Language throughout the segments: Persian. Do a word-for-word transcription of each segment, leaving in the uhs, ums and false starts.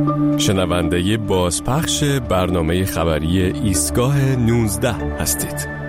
شنونده بازپخش برنامه خبری ایستگاه نوزده هستید.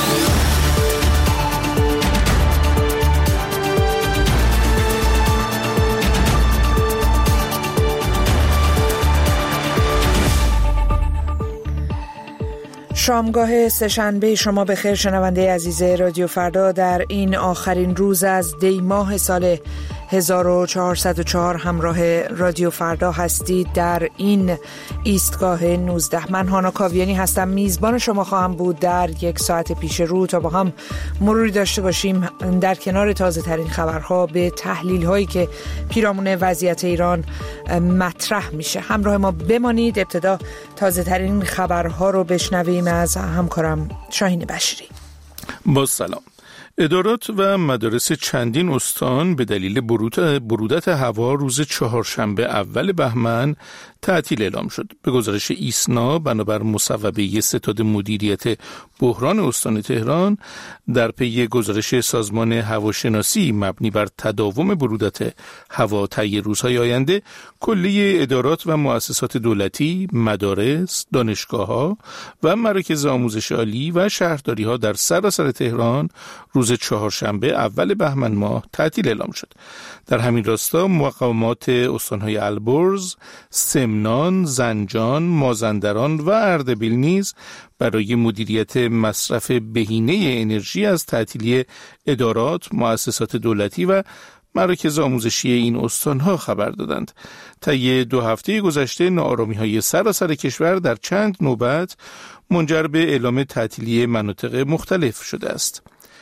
شامگاه سه‌شنبه شما بخیر شنونده عزیز رادیو فردا. در این آخرین روز از دی ماه سال هزار و چهارصد و چهار همراه رادیو فردا هستید در این ایستگاه نوزده. من هانا کاویانی هستم، میزبان شما خواهم بود در یک ساعت پیش رو تا با هم مروری داشته باشیم در کنار تازه ترین خبرها به تحلیل هایی که پیرامون وضعیت ایران مطرح میشه. همراه ما بمانید. ابتدا تازه ترین خبرها رو بشنویم از همکارم شاهین بشری. با سلام. ادارات و مدارس چندین استان به دلیل برودت هوا روز چهارشنبه اول بهمن تعطیل اعلام شد. به گزارش ایسنا بنابر مصوبه ستاد مدیریت بحران استان تهران، در پی گزارش سازمان هواشناسی مبنی بر تداوم برودت هوا طی روزهای آینده، کلیه ادارات و مؤسسات دولتی، مدارس، دانشگاه‌ها و مراکز آموزش عالی و شهرداری‌ها در سراسر تهران روز چهارشنبه اول بهمن ماه تعطیل اعلام شد. در همین راستا مقامات استان‌های البرز، سمنان، زنجان، مازندران و اردبیل نیز برای مدیریت مصرف بهینه انرژی از تعطیلی ادارات، مؤسسات دولتی و مراکز آموزشی این استان‌ها خبر دادند. طی دو هفته گذشته ناآرامی‌های سراسر کشور در چند نوبت منجر به اعلام تعطیلی مناطق مختلف شده است.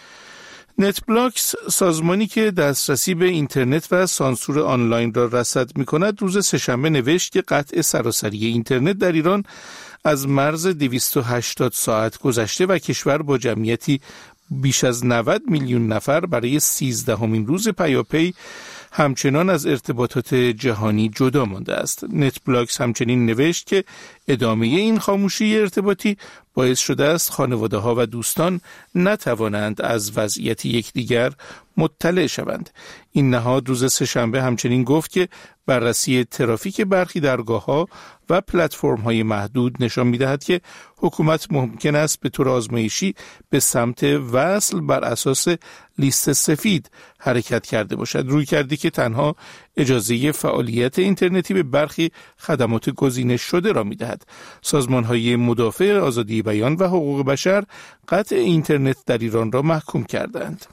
نتبلاکس، سازمانی که دسترسی به اینترنت و سانسور آنلاین را رصد می‌کند، روز سه‌شنبه نوشت که قطع سراسری اینترنت در ایران از مرز دویست و هشتاد ساعت گذشته و کشور با جمعیتی بیش از نود میلیون نفر برای سیزدهمین روز پیاپی همچنان از ارتباطات جهانی جدا مانده است. نتبلاکس همچنین نوشت که ادامه این خاموشی ارتباطی باعث شده است خانواده‌ها و دوستان نتوانند از وضعیت یکدیگر مطلع شوند. این نهاد روز سه‌شنبه همچنین گفت که بررسی ترافیک برخی درگاه‌ها و پلتفرم‌های محدود نشان می‌دهد که حکومت ممکن است به طور آزمایشی به سمت وصل بر اساس لیست سفید حرکت کرده باشد، روی کردی که تنها اجازه فعالیت اینترنتی به برخی خدمات گزینش شده را می‌دهد. سازمان‌های مدافع آزادی بیان و حقوق بشر قطع اینترنت در ایران را محکوم کردند.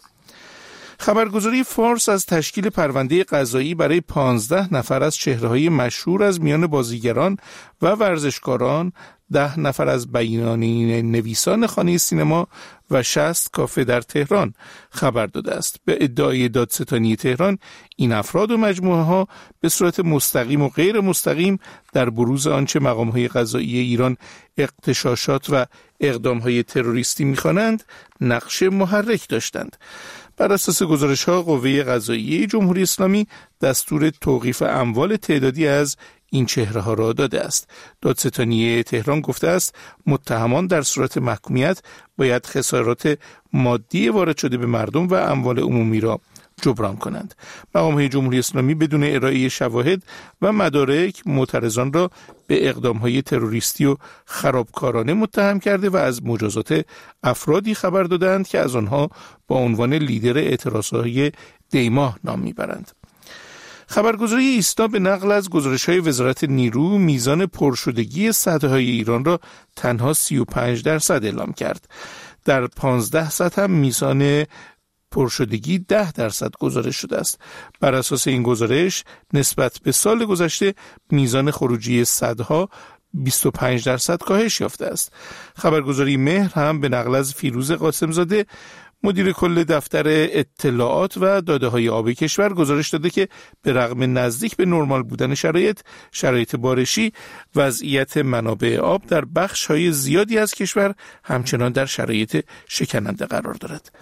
خبرگزاری فارس از تشکیل پرونده قضایی برای پانزده نفر از چهره‌های مشهور از میان بازیگران و ورزشکاران، ده نفر از بیانیه نویسان خانه سینما و شصت کافه در تهران خبر داده است. به ادعای دادستانی تهران، این افراد و مجموعه ها به صورت مستقیم و غیر مستقیم در بروز آنچه مقام‌های قضایی ایران اغتشاشات و اقدام‌های تروریستی می‌خوانند نقش محرک داشتند. بر اساس گزارش‌ها، قوه قضاییه جمهوری اسلامی دستور توقیف اموال تعدادی از این چهره‌ها را داده است. دادستانی تهران گفته است متهمان در صورت محکومیت باید خسارات مادی وارد شده به مردم و اموال عمومی را جبران کنند. مقام‌های جمهوری اسلامی بدون ارائه شواهد و مدارک معترضان را به اقدام‌های تروریستی و خرابکارانه متهم کرده و از مجازات افرادی خبر دادند که از آنها با عنوان لیدر اعتراضهای دیماه نام میبرند. خبرگزاری ایسنا به نقل از گزارش‌های وزارت نیرو میزان پرشدگی سدهای ایران را تنها سی و پنج درصد اعلام کرد. در پانزده سد هم میزان پرشدگی ده درصد گزارش شده است. بر اساس این گزارش نسبت به سال گذشته میزان خروجی سدها بیست و پنج درصد کاهش یافته است. خبرگزاری مهر هم به نقل از فیروز قاسمزاده مدیر کل دفتر اطلاعات و داده‌های آب کشور گزارش داده که به رغم نزدیک به نرمال بودن شرایط شرایط بارشی، وضعیت منابع آب در بخش‌های زیادی از کشور همچنان در شرایط شکننده قرار دارد.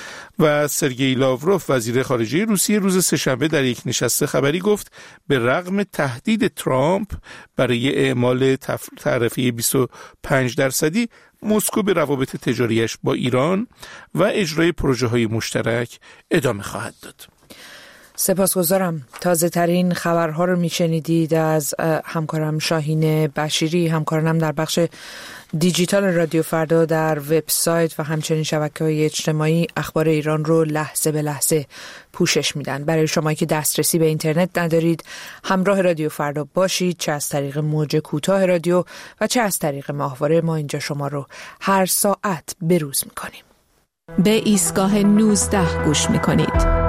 و سرگئی لاوروف وزیر خارجه روسیه روز سه‌شنبه در یک نشست خبری گفت به رغم تهدید ترامپ برای اعمال تعرفه بیست و پنج درصدی، مسکو به روابط تجاریش با ایران و اجرای پروژه‌های مشترک ادامه خواهد داد. سپاسگزارم. تازه ترین خبرها رو میشنیدید از همکارم شاهین بشیری، همکارانم در بخش دیجیتال رادیو فردا در وبسایت و همچنین شبکه‌های اجتماعی اخبار ایران رو لحظه به لحظه پوشش میدن. برای شما که دسترسی به اینترنت ندارید، همراه رادیو فردا باشید، چه از طریق موج کوتاه رادیو و چه از طریق ماهواره. ما اینجا شما رو هر ساعت بروز میکنیم. به ایستگاه نوزده گوش میکنید.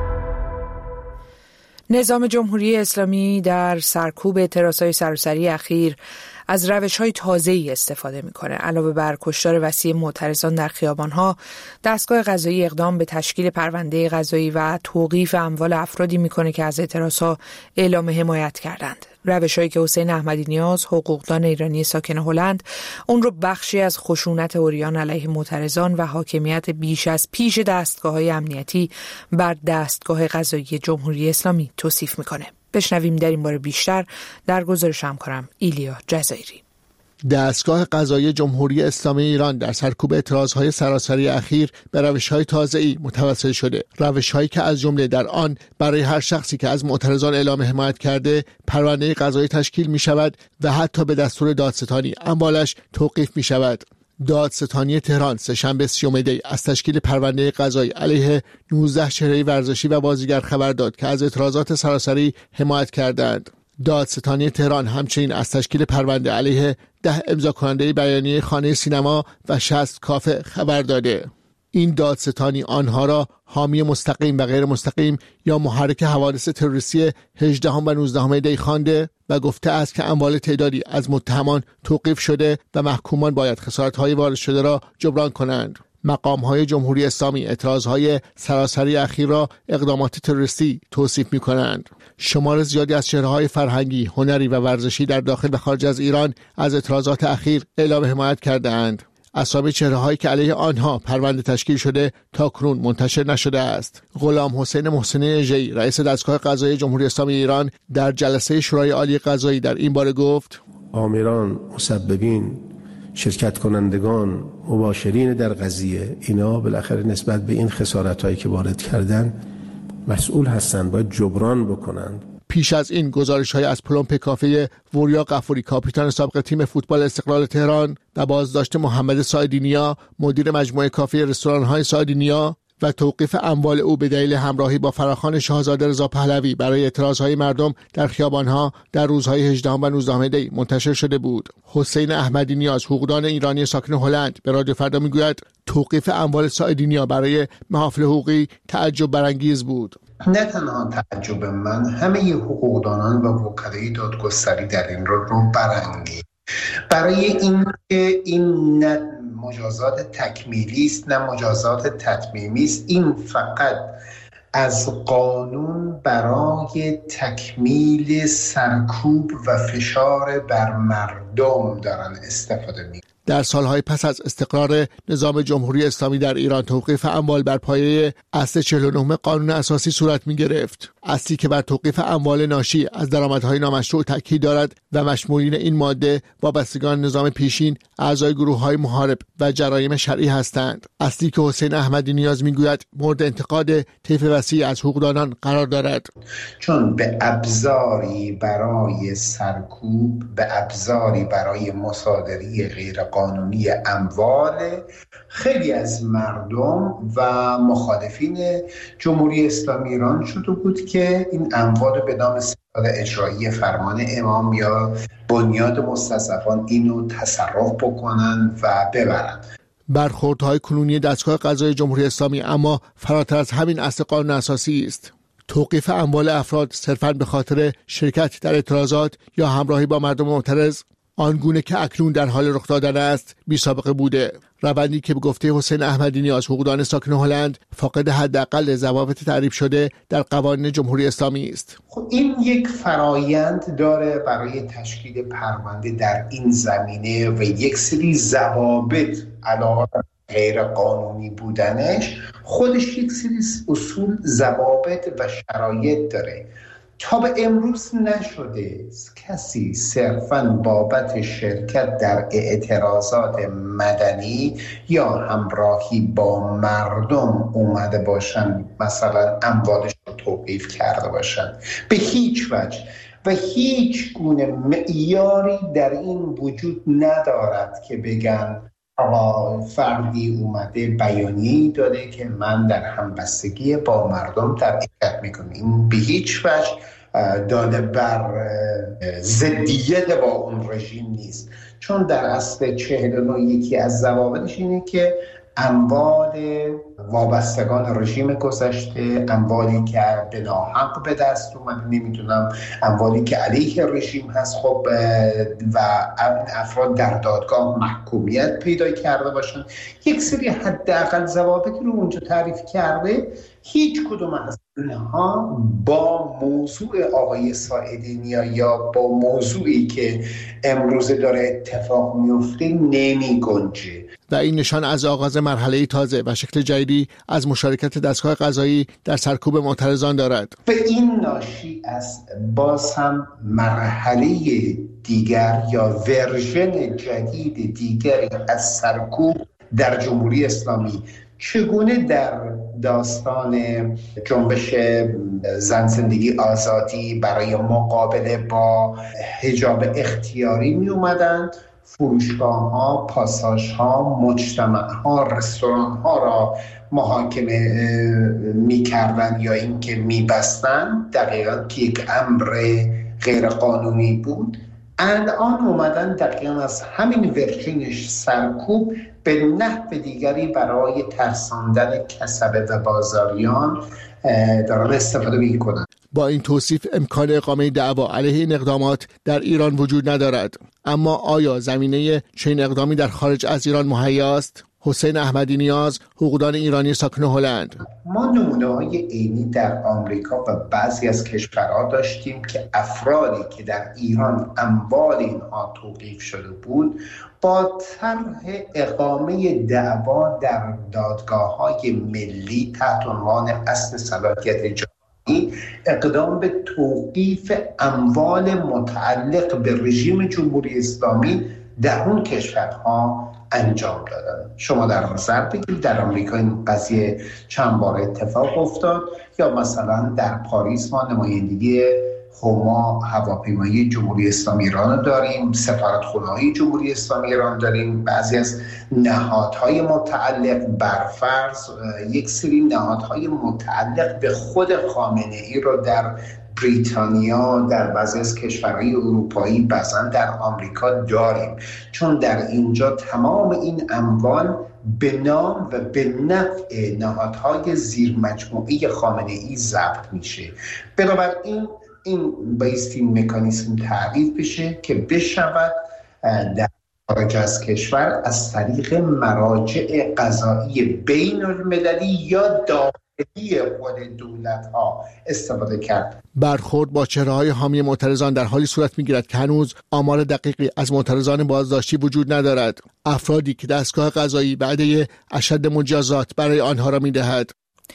نظام جمهوری اسلامی در سرکوب اعتراضهای سراسری اخیر از روش‌های تازه‌ای استفاده می‌کنه. علاوه بر کشتار وسیع معترضان در خیابان‌ها، دستگاه قضایی اقدام به تشکیل پرونده قضایی و توقیف اموال افرادی می‌کنه که از اعتراضها اعلام حمایت کردند. روش‌هایی که حسین احمدی نیاز، حقوقدان ایرانی ساکن هلند، اون رو بخشی از خشونت عریان علیه معترضان و حاکمیت بیش از پیش دستگاه‌های امنیتی بر دستگاه قضایی جمهوری اسلامی توصیف می‌کنه. بشنویم در این باره بیشتر در گزارش همکارم ایلیا جزایری. دستگاه قضایی جمهوری اسلامی ایران در سرکوب اعتراضهای سراسری اخیر به روش‌های تازه‌ای متوسل شده. روش‌هایی که از جمله در آن برای هر شخصی که از معترضان اعلام حمایت کرده پرونده قضایی تشکیل می‌شود و حتی به دستور دادستانی اموالش توقیف می‌شود. دادستانی تهران سه‌شنبه سیوم دی از تشکیل پرونده قضایی علیه نوزده چهره ورزشی و بازیگر خبر داد که از اعتراضات سراسری حمایت کردند. دادستانی تهران همچنین از تشکیل پرونده علیه ده امضا کننده بیانیه خانه سینما و شصت کافه خبر داده. این دادستانی آنها را حامی مستقیم و غیر مستقیم یا محرک حوادث تروریستی هجدهم و نوزدهم دی خوانده و گفته است که اموال تعدادی از متهمان توقیف شده و محکومان باید خسارت‌های وارد شده را جبران کنند. مقام‌های جمهوری اسلامی اعتراضهای سراسری اخیر را اقدامات تروریستی توصیف می‌کنند. شمار زیادی از چهره‌های فرهنگی، هنری و ورزشی در داخل و خارج از ایران از اعتراضات اخیر اعلام حمایت کرده‌اند. اسامی چهره‌هایی که علیه آنها پرونده تشکیل شده تاکنون منتشر نشده است. غلام حسین محسنی اژه‌ای، رئیس دستگاه قضایی جمهوری اسلامی ایران، در جلسه شورای عالی قضایی در این باره گفت: آمیران، مسببین، شرکت کنندگان، مباشرین در قضیه، اینا بالاخره نسبت به این خسارت‌هایی که وارد کردن مسئول هستند، باید جبران بکنند. پیش از این گزارش‌های از پلمپ کافه وریا غفوری، کاپیتان سابق تیم فوتبال استقلال تهران، و بازداشت محمد سایدینیا، مدیر مجموعه کافه رستوران‌های سایدینیا، و توقیف اموال او به دلیل همراهی با فراخوان شاهزاده رضا پهلوی برای اعتراضهای مردم در خیابان‌ها در روزهای هجدهم و نوزدهم دی منتشر شده بود. حسین احمدی نیاز، حقوقدان ایرانی ساکن هلند، به رادیو فردا میگوید توقیف اموال سایدینیا برای محافل حقوقی تعجب برانگیز بود. نه تنها تعجب من، همه حقوقدانان و وکلای دادگستری در این رو رو برانگیز، برای این که این نه مجازات تکمیلی است نه مجازات تتمیمی است. این فقط از قانون برای تکمیل سرکوب و فشار بر مردم دارن استفاده می. در سالهای پس از استقرار نظام جمهوری اسلامی در ایران، توقیف اموال بر پایه اصل چهل و نه قانون اساسی صورت می گرفت. اصلی که بر توقیف اموال ناشی از درآمدهای نامشروع تاکید دارد و مشمولین این ماده وابستگان نظام پیشین، اعضای گروه‌های محارب و جرایم شرعی هستند. اصلی که حسین احمدی نیاز میگوید مورد انتقاد طیف وسیعی از حقوقدانان قرار دارد، چون به ابزاری برای سرکوب، به ابزاری برای مصادره غیر قانونی اموال خیلی از مردم و مخالفین جمهوری اسلامی ایران شده بود که این اموال به نام ستاد اجرایی فرمان امام یا بنیاد مستضعفان اینو تصرف بکنن و ببرن. برخوردهای کنونی دستگاه قضایی جمهوری اسلامی اما فراتر از همین اصل قانون اساسی است. توقیف اموال افراد صرفاً به خاطر شرکت در اعتراضات یا همراهی با مردم معترض، آنگونه که اکنون در حال رخ دادن است، بی سابقه بوده. روندی که به گفته حسین احمدی نیاز، حقوقدان ساکن هلند، فاقد حداقل ضوابط تعریف شده در قوانین جمهوری اسلامی است. خب این یک فرایند داره برای تشکیل پرونده در این زمینه و یک سری ضوابط علاوه غیر قانونی بودنش، خودش یک سری اصول، ضوابط و شرایط داره. تا به امروز نشده کسی صرفاً بابت شرکت در اعتراضات مدنی یا همراهی با مردم اومده باشن مثلا اموالش رو توقیف کرده باشن. به هیچ وجه و هیچ گونه معیاری در این وجود ندارد که بگن آقا فردی اومده بیانیه‌ای داده که من در همبستگی با مردم تبعیت میکنم. این به هیچ وجه داده بر ضدیت با اون رژیم نیست، چون در اصل چهل و نه یکی از ضوابطش اینه که اموال وابستگان رژیم گذشته، اموالی که به ناحق به دست اومده، نمیدونم اموالی که علیه رژیم هست خب و افراد در دادگاه محکومیت پیدا کرده باشن، یک سری حداقل ضوابطی رو اونجا تعریف کرده. هیچ کدوم از اینها با موضوع آقای ساعدی یا با موضوعی که امروز داره اتفاق میفته نمی گنجه و این نشان از آغاز مرحله تازه و شکل جدیدی از مشارکت دستگاه قضایی در سرکوب معترضان دارد. به این ناشی از باز هم مرحله دیگر یا ورژن جدید دیگری از سرکوب در جمهوری اسلامی چگونه در داستان جنبش زن زندگی آزادی برای مقابله با حجاب اختیاری می اومدند، فروشگاه ها، پاساژ ها، مجتمع ها، رستوران ها را محاکمه می کردن یا اینکه می بستن، دقیقا که یک امر غیر قانونی بود. الان اومدن دقیقا از همین ورژنش سرکوب به نحو دیگری برای ترساندن کسبه و بازاریان دارن استفاده میکنن. با این توصیف امکان اقامه دعوا علیه این اقدامات در ایران وجود ندارد. اما آیا زمینه چنین اقدامی در خارج از ایران مهیا است؟ حسین احمدی نیاز، حقوقدان ایرانی ساکن هلند: ما نمونه‌های عینی در آمریکا و بعضی از کشورها داشتیم که افرادی که در ایران اموال اینها توقیف شده بود با طرح اقامه دعوا در دادگاه‌های ملی تحت عنوان اصل صلاحیت جمهوری اقدام به توقیف اموال متعلق به رژیم جمهوری اسلامی در اون کشورها انجام دادن. شما در نظر بگیرید در آمریکا این قضیه چند بار اتفاق افتاد، یا مثلا در پاریس ما نمایندگی هما هواپیمایی جمهوری اسلامی ایران داریم، سفارتخانه‌های جمهوری اسلامی ایران داریم، بعضی از نهادهای متعلق بر فرض یک سری نهادهای متعلق به خود خامنه‌ای رو در بریتانیا، در بعضی از کشورهای اروپایی، بعضا در آمریکا داریم، چون در اینجا تمام این اموال به نام و به نفع نهادهای زیر مجموعه خامنه‌ای ضبط میشه. بنابراین این بایستی مکانیزم تعریف بشه که بشود در خارج از کشور از طریق مراجع قضایی بین المللی یا داخلی خود دولت ها استفاده کرد. برخورد با چهره‌های حامی معترضان در حالی صورت می‌گیرد که هنوز آمار دقیقی از معترضان بازداشتی وجود ندارد، افرادی که دستگاه قضایی وعده اشد مجازات برای آنها را می‌دهد.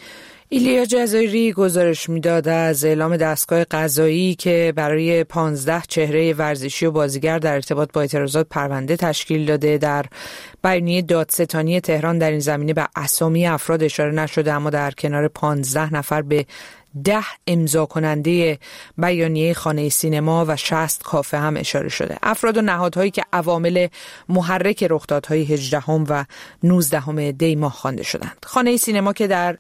ایلیا جزایری گزارش میداد از اعلام دستگاه قضایی که برای پانزده چهره ورزشی و بازیگر در ارتباط با اعتراضات پرونده تشکیل داده. در بیانیه دادستانی تهران در این زمینه به اسامی افراد اشاره نشده، اما در کنار پانزده نفر به ده امضا کننده بیانیه خانه سینما و شصت کافه هم اشاره شده. افراد و نهادهایی که عوامل محرک رخدادهای هجدهم و نوزدهم دی ماه خوانده شدند. خانه سینما که در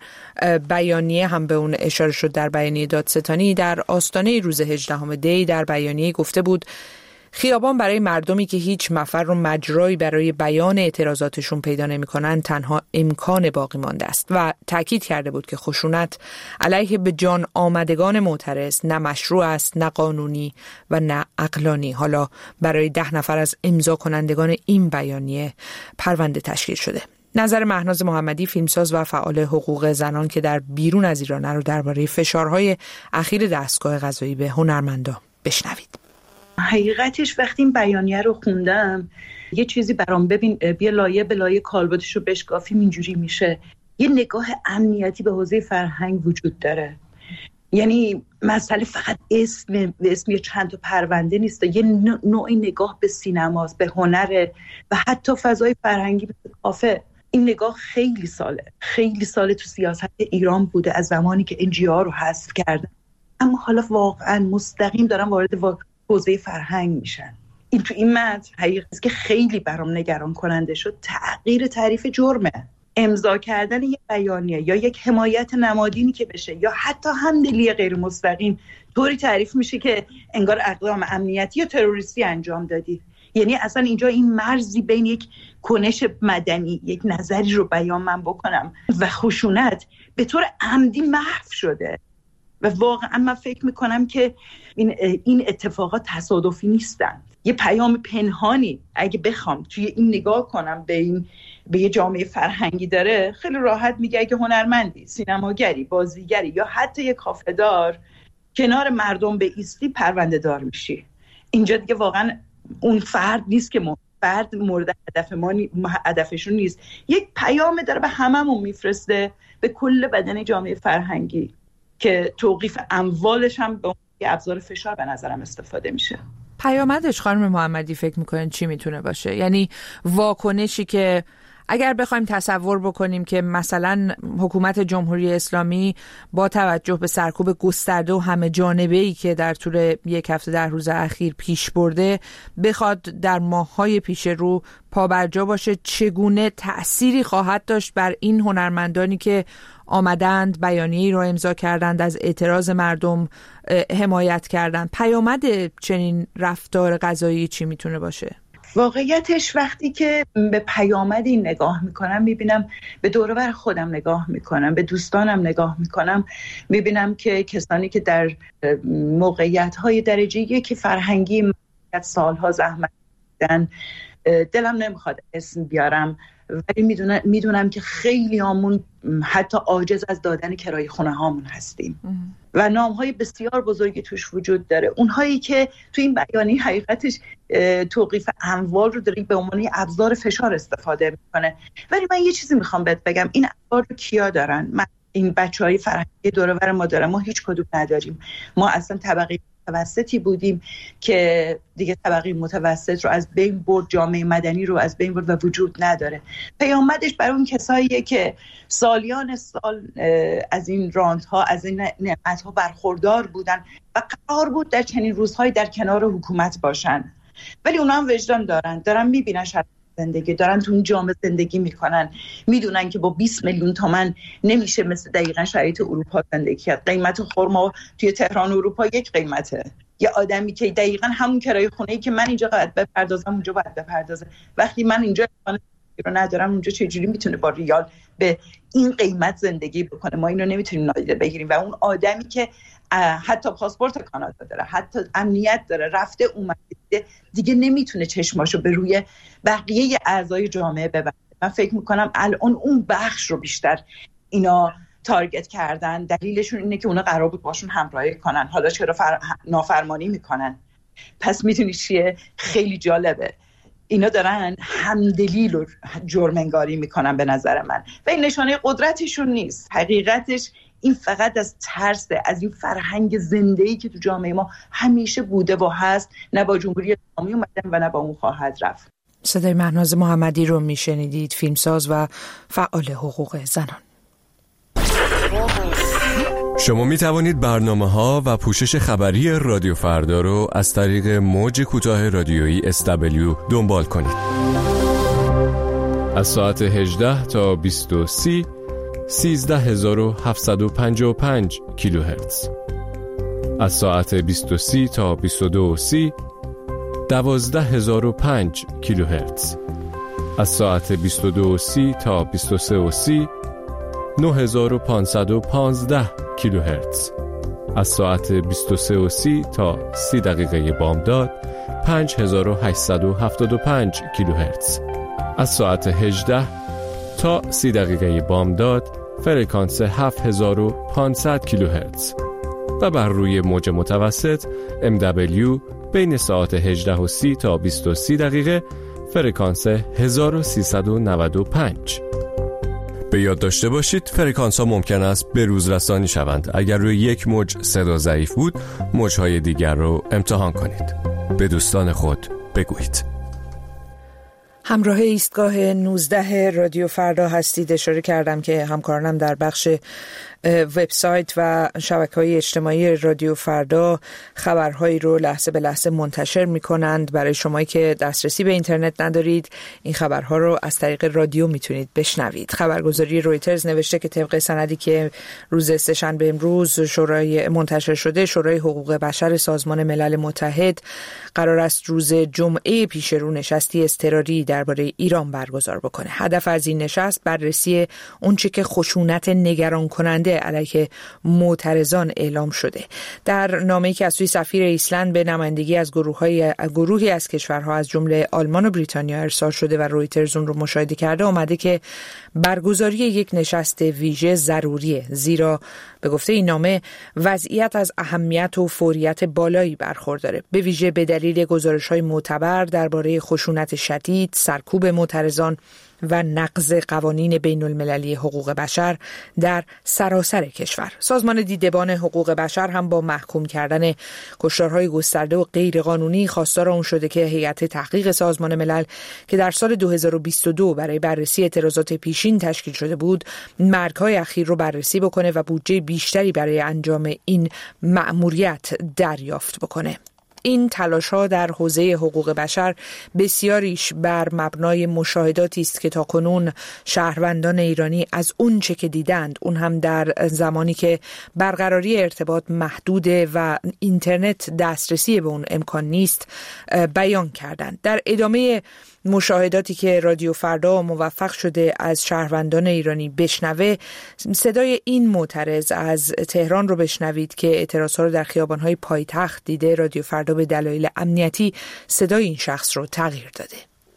بیانیه هم به اون اشاره شد در بیانیه دادستانی، در آستانه روز هجدهم دی در بیانیه گفته بود خیابان برای مردمی که هیچ مفر و مجرایی برای بیان اعتراضاتشون پیدا نمی‌کنن تنها امکان باقی مانده است و تاکید کرده بود که خشونت علیه به جان آمدگان معترض نه مشروع است، نه قانونی و نه عقلانی. حالا برای ده نفر از امضا کنندگان این بیانیه پرونده تشکیل شده. نظر مهناز محمدی، فیلمساز و فعال حقوق زنان که در بیرون از ایران رو درباره فشارهای اخیر دستگاه قضایی به هنرمندان بشنوید. حقیقتش وقتی این بیانیه رو خوندم یه چیزی برام، ببین بیا لایه به لایه کالبدش رو بشکافیم اینجوری میشه. یه نگاه امنیتی به حوزه فرهنگ وجود داره، یعنی مسئله فقط اسم اسم یا چند تا پرونده نیست، یه نوعی نگاه به سینماست، به هنر و حتی فضای فرهنگی به کافه. این نگاه خیلی ساله خیلی ساله تو سیاست ایران بوده، از زمانی که انجی ها رو حذف کردن، اما حالا واقعا مستقیم دارن وارد حوزه فرهنگ میشن. این تو این متن حقیقت که خیلی برام نگران کننده شد، تغییر تعریف جرمه. امضا کردن یک بیانیه یا یک حمایت نمادینی که بشه یا حتی همدلی غیر مستقیم طوری تعریف میشه که انگار اقدام امنیتی یا تروریستی انجام دادی. یعنی اصلا اینجا این مرزی بین یک کنش مدنی، یک نظری رو بیان من بکنم و خشونت به طور عمدی محو شده و واقعا من فکر میکنم که این این اتفاقات تصادفی نیستن. یه پیام پنهانی اگه بخوام توی این نگاه کنم به این به یه جامعه فرهنگی داره، خیلی راحت میگه اگه هنرمندی، سینماگری، بازیگری یا حتی یه کافه‌دار کنار مردم به ایستی پرونده دار میشی. اینجا دیگه واقعا اون فرد نیست که فرد مورد هدف ما نی... هدفشون نیست، یک پیام داره به هممون میفرسته، به کل بدن جامعه فرهنگی که توقیف اموالش هم به یه ابزار فشار به نظرم استفاده میشه. پیامدش خانم محمدی فکر میکنن چی میتونه باشه؟ یعنی واکنشی که اگر بخوایم تصور بکنیم که مثلا حکومت جمهوری اسلامی با توجه به سرکوب گسترده و همه جانبه‌ای که در طول یک هفته در روز اخیر پیش برده بخواد در ماه‌های پیش رو پابرجا باشه، چگونه تأثیری خواهد داشت بر این هنرمندانی که آمدند بیانیه‌ای رو امضا کردند، از اعتراض مردم حمایت کردند؟ پیامد چنین رفتار قضایی چی میتونه باشه؟ واقعیتش وقتی که به پیامد این نگاه میکنم، میبینم به دور و بر خودم نگاه میکنم، به دوستانم نگاه میکنم، میبینم که کسانی که در موقعیت‌های درجه یک فرهنگی سالها زحمت کشیدن، دلم نمیخواد اسم بیارم ولی میدونم میدونم که خیلی همون حتی عاجز از دادن کرایه خونه هامون هستیم و نام‌های بسیار بزرگی توش وجود داره. اونهایی که تو این بیانیه حقیقتش توقیف اموال رو داره به عنوان ابزار فشار استفاده میکنه. ولی من یه چیزی میخوام بهت بگم، این ابزار رو کیا دارن؟ من این بچهای فرهنگی دور و بر ما دارن، ما هیچ کدوم نداریم. ما اصلا طبقه متوسطی بودیم که دیگه طبقه متوسط رو از بین برد، جامعه مدنی رو از بین برد و وجود نداره. پیامدش برای اون کساییه که سالیان سال از این رانت‌ها، از این نعمت‌ها برخوردار بودن و قرار بود در چنین روزهایی در کنار حکومت باشن، ولی اونا هم وجدان دارن، دارن میبینن شرایط زندگی، دارن تو اون جامعه زندگی میکنن، میدونن که با بیست میلیون تومان نمیشه مثل دقیقاً شرایط اروپا زندگی کرد. قیمت خرما توی تهران اروپا یک قیمته. یه آدمی که دقیقاً همون کرایه خونه‌ای که من اینجا باید بپردازم اونجا باید بپردازه. وقتی من اینجا رو ندارم اونجا چجوری میتونه با ریال به این قیمت زندگی بکنه؟ ما اینو نمیتونیم نادیده بگیریم. و اون آدمی که حتی پاسپورت کانادا داره، حتی امنیت داره، رفته اومده، دیگه نمیتونه چشماشو به روی بقیه اعضای جامعه ببنده. من فکر میکنم الان اون بخش رو بیشتر اینا تارگت کردن. دلیلشون اینه که اونا قرار بود باشون همراهی کنن، حالا چرا فر... نافرمانی میکنن؟ پس میدونی چیه؟ خیلی جالبه، اینا دارن همدلی رو جرم انگاری میکنن به نظر من و این نشانه قدرتشون نیست. حقیقتش این فقط از ترس از این فرهنگ زنده‌ای که تو جامعه ما همیشه بوده و هست، نه با جمهوری اسلامی اومدن و نه با اون خواهد رفت. صدای مهناز محمدی رو میشنیدید، فیلمساز و فعال حقوق زنان. شما می توانید برنامه‌ها و پوشش خبری رادیو فردا رو از طریق موج کوتاه رادیویی اس دبلیو دنبال کنید. از ساعت هجده تا بیست و سه سیزده هزار و هفتصد و پنجاه و پنج کیلوهرتز. از ساعت بیست و سه تا بیست و دو سی دوازده هزار و پنج کیلوهرتز. از ساعت بیست و دو سی تا بیست و سه سی نه هزار و پانصد و پانزده کیلوهرتز. از ساعت بیست و سه سی تا سی دقیقه بامداد پنج هزار و هشتصد و هفتاد و پنج کیلوهرتز. از ساعت هجده تا سی دقیقه بامداد فرکانس هفت هزار و پانصد کیلوهرتز و بر روی موج متوسط ام دبلیو بین ساعت هجده و سی تا بیست و سه دقیقه فرکانس هزار و سیصد و نود و پنج. به یاد داشته باشید فرکانس ها ممکن است به روز رسانی شوند. اگر روی یک موج صدا ضعیف بود، موجهای دیگر رو امتحان کنید. به دوستان خود بگویید. همراه ایستگاه نوزده رادیو فردا هستید. اشاره کردم که همکارانم در بخش وبسایت و شبکه‌های اجتماعی رادیو فردا خبرهایی رو لحظه به لحظه منتشر می‌کنند. برای شمایی که دسترسی به اینترنت ندارید، این خبرها رو از طریق رادیو میتونید بشنوید. خبرگزاری رویترز نوشته که طبق سندی که روز سه‌شنبه امروز شورای منتشر شده، شورای حقوق بشر سازمان ملل متحد قرار است روز جمعه پیش رو نشستی اضطراری درباره ایران برگزار بکنه. هدف از این نشست بررسی اونچه که خشونت نگران کننده علیه معترضان اعلام شده. در نامه‌ای که از سوی سفیر ایسلند به نمایندگی از گروه‌های گروهی از کشورها از جمله آلمان و بریتانیا ارسال شده و رویترز اون رو مشاهده کرده، آمده که برگزاری یک نشست ویژه ضروریه، زیرا به گفته این نامه وضعیت از اهمیت و فوریت بالایی برخورداره، به ویژه به دلیل گزارش‌های معتبر درباره خشونت شدید، سرکوب معترضان و نقض قوانین بین المللی حقوق بشر در سراسر کشور. سازمان دیدبان حقوق بشر هم با محکوم کردن کشتارهای گسترده و غیرقانونی خواستار اون شده که هیئت تحقیق سازمان ملل که در سال دو هزار و بیست و دو برای بررسی اعتراضات پیشین تشکیل شده بود، مرگ‌های اخیر رو بررسی بکنه و بودجه بیشتری برای انجام این مأموریت دریافت بکنه. این تلاش‌ها در حوزه حقوق بشر بسیاریش بر مبنای مشاهداتی است که تاکنون شهروندان ایرانی از اون چه که دیدند، اون هم در زمانی که برقراری ارتباط محدوده و اینترنت دسترسی به اون امکان نیست، بیان کردند. در ادامه مشاهداتی که رادیو فردا موفق شده از شهروندان ایرانی بشنوه، صدای این معترض از تهران رو بشنوید که اعتراضها رو در خیابان‌های پایتخت دیده. رادیو فردا به دلایل امنیتی صدای این شخص رو تغییر داده.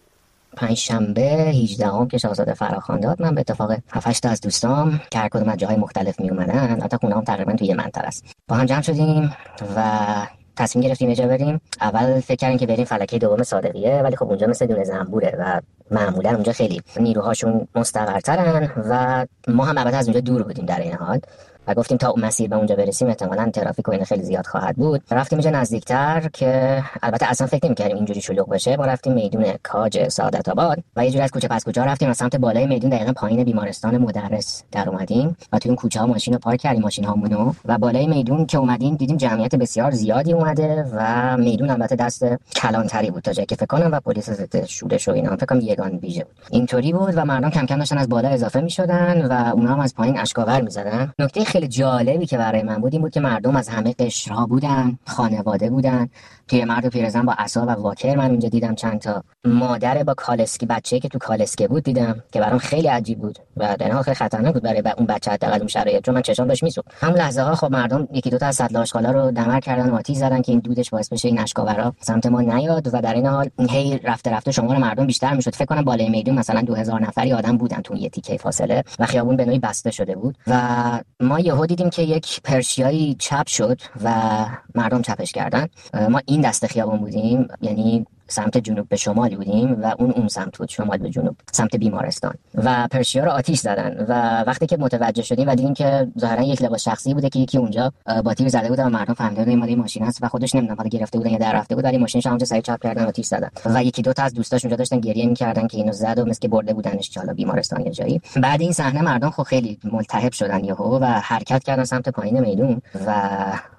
پنجشنبه هجدهم که شاهزاده فراخوان داد، من به اتفاق هفت هشت تا از دوستام که هر کدوم از جاهای مختلف می اومدن، البته خونه‌ام تقریبا توی یه منطقه است، با هم جمع شدیم و تصمیم گرفتیم یه جا بریم. اول فکر کردیم که بریم فلکه دوم صادقیه، ولی خب اونجا مثل دونه زنبوره و معمولا اونجا خیلی نیروهاشون مستقرترن و ما هم البته از اونجا دور بودیم در این حال و گفتیم تا اون مسیر به اونجا برسیم احتمالاً ترافیک و این خیلی زیاد خواهد بود. رفتیم اینجا نزدیکتر که البته اصلا فکر نمی‌کردیم اینجوری شلوغ بشه. ما رفتیم میدون کاج سعادت آباد و یه جوری از کوچه پس کوچه رفتیم از سمت بالای میدون، دقیقاً پایین بیمارستان مدرس در اومدیم و توی اون کوچه‌ها ماشین رو پارک کردیم، ماشین‌هامونو، و بالای میدون که اومدیم دیدیم جمعیت بسیار زیادی اومده و میدون البته دست کلانتری بود تا جایی که فکر کنم و پلیس ضد شورش و اینا فکر کنم یگان ویژه بود. اینطوری بود و مردم کم کم داشتن از بالا اضافه می‌شدن و اونها هم از پایین اشکاور می‌زدن. نکته خیلی جالبی که برای من بود این بود که مردم از همه قشرها بودن، خانواده بودن، پیرمرد و پیرزن با عصا و واکر من اونجا دیدم، چند تا مادر با کالسکی، بچه‌ای که تو کالسکه بود دیدم که برام خیلی عجیب بود و در واقع خیلی خطرناک بود برای اون بچه حداقل اون شرایط، چون من چشام داشت میسوخت. همون لحظه ها خب مردم یکی دو تا از سطل آشغالا رو دمر کردن و آتش زدن که این دودش باعث بشه این اشکاورا سمت ما نیاد و در این حال هی رفته رفته شمار مردم بیشتر میشد. فکر کنم بالای میدون مثلا دو هزار نفری آدم بودن تو یه تیکه فاصله و خیابون به نوعی بسته شده بود و ما یهو دیدیم که یک پرشیایی چپ شد و مردم چپش کردن. ما این دسته خیابون بودیم، یعنی سمت جنوب به شمال بودیم و اون اون سمت بود، شمال به جنوب، سمت بیمارستان، و پرشیا رو آتیش زدن و وقتی که متوجه شدیم و دیدیم که ظاهرا یک لباس شخصی بوده که یکی اونجا با تیر زده بود و مردم فهمیدن این مال ماشین است و خودش نمیدونم حالا گرفته بودن یا در رفته بود، ولی ماشینش اونجا سری چاپ کردن و آتیش زدن و یکی دو تا از دوستاش اونجا داشتن گریه می‌کردن که اینو زد و مثل که برده بودنش چالا بیمارستان یا جایی. بعد این صحنه مردم خب خیلی ملتهب شدن یهو و حرکت کردن سمت پایین میدون و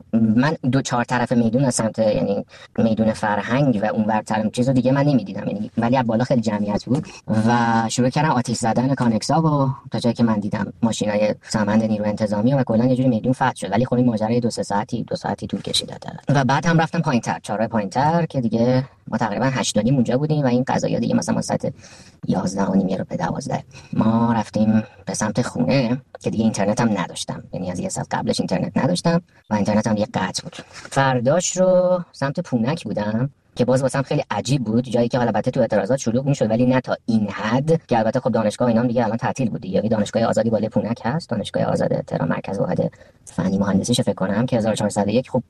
من دو چهار طرف میدون از سمت یعنی میدون فرهنگ و اون ورتر چیزو دیگه من نمیدیدم، یعنی ولی بالا خیلی جمعیت بود و شروع کردن آتش زدن کانکسا و تا جایی که من دیدم ماشینای سامند نیرو انتظامی و کلا یه جوری میدون فتح شد، ولی خب این ماجرا دو سه ساعتی دو ساعتی طول کشید و بعد هم رفتم پایینتر، چهارراه پایینتر که دیگه ما تقریبا هشت و نیم اونجا بودیم و این قضایا دیگه مثلا ساعت یازده و نیم رو به دوازده ما رفتیم به سمت خونه که دیگه اینترنت هم نداشتم، یعنی از یه ساعت قبلش اینترنت نداشتم و اینترنت هم یه قطع بود. فرداش رو سمت پونک بودم که باز واسم خیلی عجیب بود، جایی که البته تو اعتراضات شلوغ میشد ولی نه تا این حد که البته خب دانشگاه اینا دیگه الان تعطیل بود. یعنی دانشگاه آزادی بالای پونک هست، دانشگاه آزاد تهران مرکز واحد فنی مهندسیش فکر کنم که هزار و چهارصد و یک خب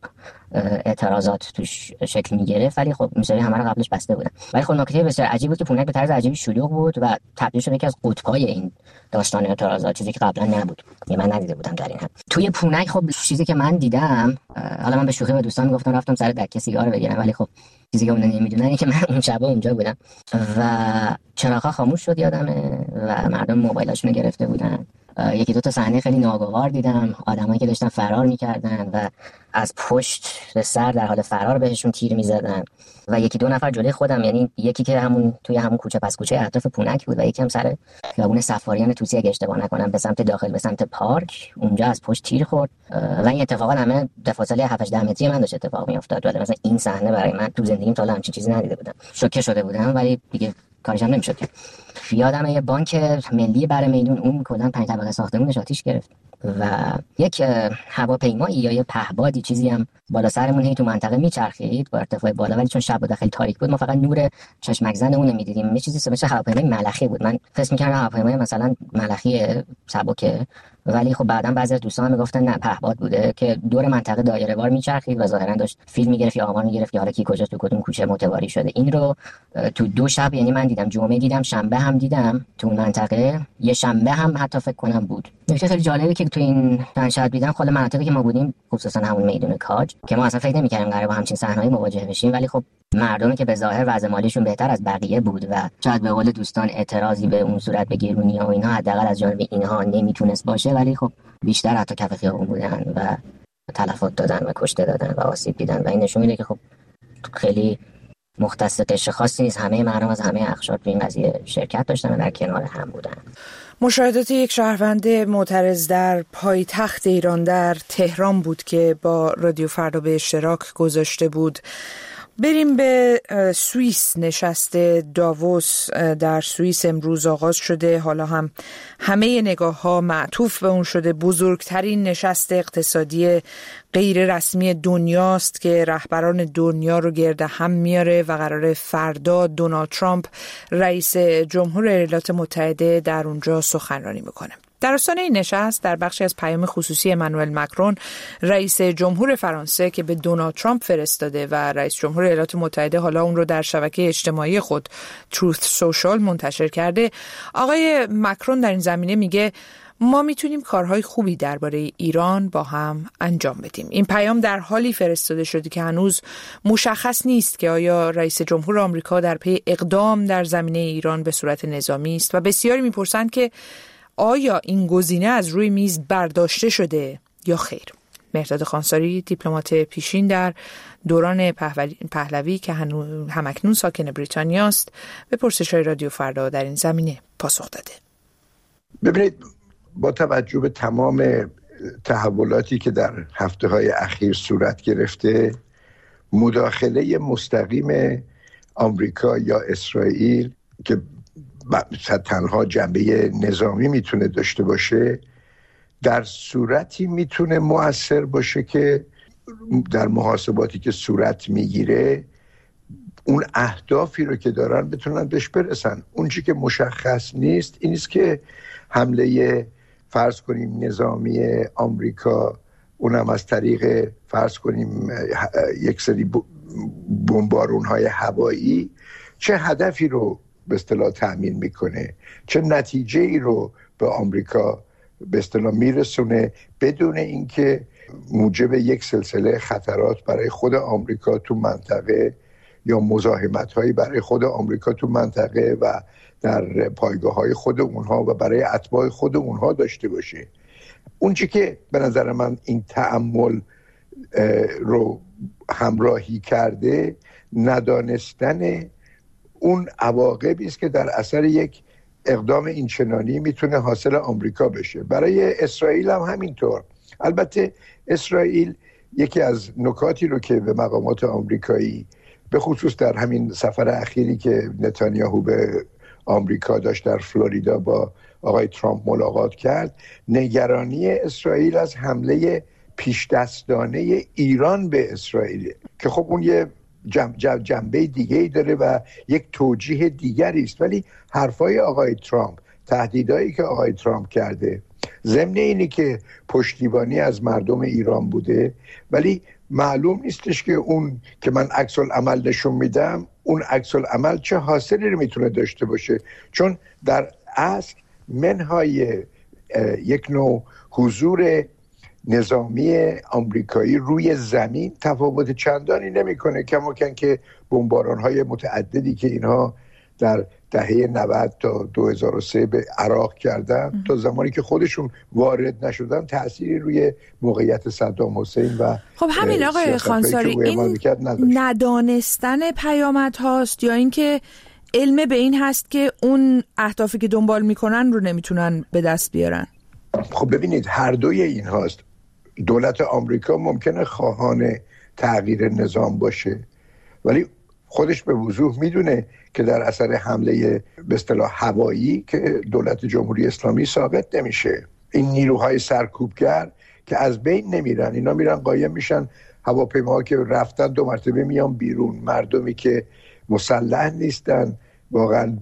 اعتراضات توش شکل میگرفت، ولی خب میسری همه رو قبلش بسته بودن. ولی خب نکته بسیار عجیب بود که پونک به طرز عجیبی شلوغ بود و تبدیل شد یکی از قطب‌های این داستان اعتراضات، چیزی که قبلا نبود، یعنی من ندیده بودم در این حد. توی پونک خب چیزی که من دیدم، حالا من به شوخی به دوستان گفتم رفتم سر دکه سیگار بگیرم، ولی خب چیزی که اونها نمیدونن اینه که من اون شب اونجا بودم و چراغ‌ها خاموش شد یادمه و مردم موبایلاشونو گرفته بودن. یکی دو تا صحنه خیلی ناگوار دیدم، آدمایی که داشتن فرار می‌کردن و از پشت به سر در حال فرار بهشون تیر می‌زدن و یکی دو نفر جلوی خودم، یعنی یکی که همون توی همون کوچه پس کوچه اطراف پونک بود و یکی هم سر خیابون سفاریان توسی اگه اشتباه نکنم به سمت داخل به سمت پارک، اونجا از پشت تیر خورد و این اتفاقا همه در فاصله هفت هشت متری من داشت اتفاق می‌افتاد. ولی مثلا این صحنه برای من تو زندگیم تا الان همچین چیزی ندیده بودم. شوکه شده بودم ولی دیگه کارش هم نمی‌شد. یادمه یه بانک ملی بر میدون اون کلا پنج طبقه ساختمونش آتیش گرفت و یک هواپیمایی یا یه پهبادی چیزی هم بالا سرمون هی تو منطقه میچرخید با ارتفاع بالا، ولی چون شب و خیلی تاریک بود ما فقط نور چشمک زن اون رو می‌دیدیم. یه چیزی مثل هواپیمای ملخی بود، من فکر می‌کردم هواپیمای مثلا ملخی سبکه، ولی خب بعداً بعضی از دوستان میگفتن نه پهباد بوده که دور منطقه دایره‌وار میچرخید و ظاهراً داشت فیلم میگرفت یا آمار میگرفت که حالا کی کجاست تو کدوم کوچه متواری شده. این رو تو دو شب، یعنی من دیدم جمعه دیدم شنبه هم دیدم تو منطقه، یه شنبه هم حتی فکر کنم بود. نکته خیلی جالبی که تو این چند شب دیدم خود مناطقی که ما بودیم خصوصا همون میدون کاج که ما اصلا فکر نمی‌کردیم قراره با همچین صحنه‌ای مواجه بشیم، ولی خب مردمی که به ظاهر وضع مالیشون بهتر از بقیه بود و شاید به قول دوستان اعتراضی به اون صورت به گرونی‌ها و اینا حداقل از جانب اینها نمیتونست باشه، ولی خب بیشتر حتی کف خیابون بودن و تلفات دادن و کشته دادن و آسیب دیدن و این نشون میده که خب خیلی مختص قشر خاصی نیست، همه مردم از همه اقشار تو این قضیه شرکت داشتن و در کنار هم بودن. مشاهدات یک شهروند معترض در پایتخت ایران در تهران بود که با رادیو فردا به اشتراک گذاشته بود. بریم به سوئیس. نشست داووس در سوئیس امروز آغاز شده، حالا هم همه نگاه ها معطوف به اون شده. بزرگترین نشست اقتصادی غیر رسمی دنیاست که رهبران دنیا رو گرد هم میاره و قراره فردا دونالد ترامپ رئیس جمهور ایالات متحده در اونجا سخنرانی بکنه. در آستانه این نشست در بخشی از پیام خصوصی امانوئل مکرون رئیس جمهور فرانسه که به دونالد ترامپ فرستاده و رئیس جمهور ایالات متحده حالا اون رو در شبکه اجتماعی خود تروث سوشال منتشر کرده، آقای مکرون در این زمینه میگه ما میتونیم کارهای خوبی درباره ایران با هم انجام بدیم. این پیام در حالی فرستاده شده که هنوز مشخص نیست که آیا رئیس جمهور آمریکا در پی اقدام در زمینه ایران به صورت نظامی است و بسیاری میپرسند که آیا این گزینه از روی میز برداشته شده یا خیر. مهرداد خانساری دیپلمات پیشین در دوران پهلوی که همکنون ساکن بریتانیا است به پرسش‌های رادیو فردا در این زمینه پاسخ داده. ببینید، با توجه به تمام تحولاتی که در هفته‌های اخیر صورت گرفته، مداخله مستقیم آمریکا یا اسرائیل که تنها جنبه نظامی میتونه داشته باشه در صورتی میتونه مؤثر باشه که در محاسباتی که صورت میگیره اون اهدافی رو که دارن بتونن بهش برسن. اون چیزی که مشخص نیست این است که حمله فرض کنیم نظامی آمریکا، اونم از طریق فرض کنیم یک سری بمبارون‌های هوایی، چه هدفی رو به اصطلاح تأمین میکنه، چه نتیجه ای رو به آمریکا به اصطلاح میرسونه، بدون اینکه موجب یک سلسله خطرات برای خود آمریکا تو منطقه یا مزاحمت هایی برای خود آمریکا تو منطقه و در پایگاه های خود اونها و برای اتباع خود اونها داشته باشه. اون چی که به نظر من این تأمل رو همراهی کرده، ندانستن اون عواقبی است که در اثر یک اقدام اینچنانی میتونه حاصل آمریکا بشه. برای اسرائیل هم همینطور. البته اسرائیل یکی از نکاتی رو که به مقامات آمریکایی به خصوص در همین سفر اخیری که نتانیاهو به آمریکا داشت در فلوریدا با آقای ترامپ ملاقات کرد، نگرانی اسرائیل از حمله پیش دستانه ایران به اسرائیل که خب اون یه جنب جنب جنبه دیگه‌ای داره و یک توجیه دیگری است. ولی حرفای آقای ترامپ، تهدیدایی که آقای ترامپ کرده، ضمن اینی که پشتیبانی از مردم ایران بوده، ولی معلوم نیستش که اون که من عکس العمل نشون میدم، اون عکس العمل چه حاصلی رو میتونه داشته باشه، چون در اصل منهای یک نوع حضور نظامی آمریکایی روی زمین تفاوت چندانی نمیکنه، کما کن که بمباران‌های متعددی که اینها در دهه نود تا دو هزار و سه به عراق کردن تا زمانی که خودشون وارد نشدن تأثیری روی موقعیت صدام حسین و خب همین آقای خانساری، این ندانستن پیامد هاست یا اینکه علم به این هست که اون اهدافی که دنبال میکنن رو نمیتونن به دست بیارن؟ خب ببینید هر دوی این هاست. دولت آمریکا ممکنه خواهان تغییر نظام باشه، ولی خودش به وضوح میدونه که در اثر حمله به اصطلاح هوایی که دولت جمهوری اسلامی ساقط نمیشه. این نیروهای سرکوبگر که از بین نمیرن، اینا میرن قایم میشن، هواپیماها که رفتن دو مرتبه میان بیرون، مردمی که مسلح نیستن، واقعا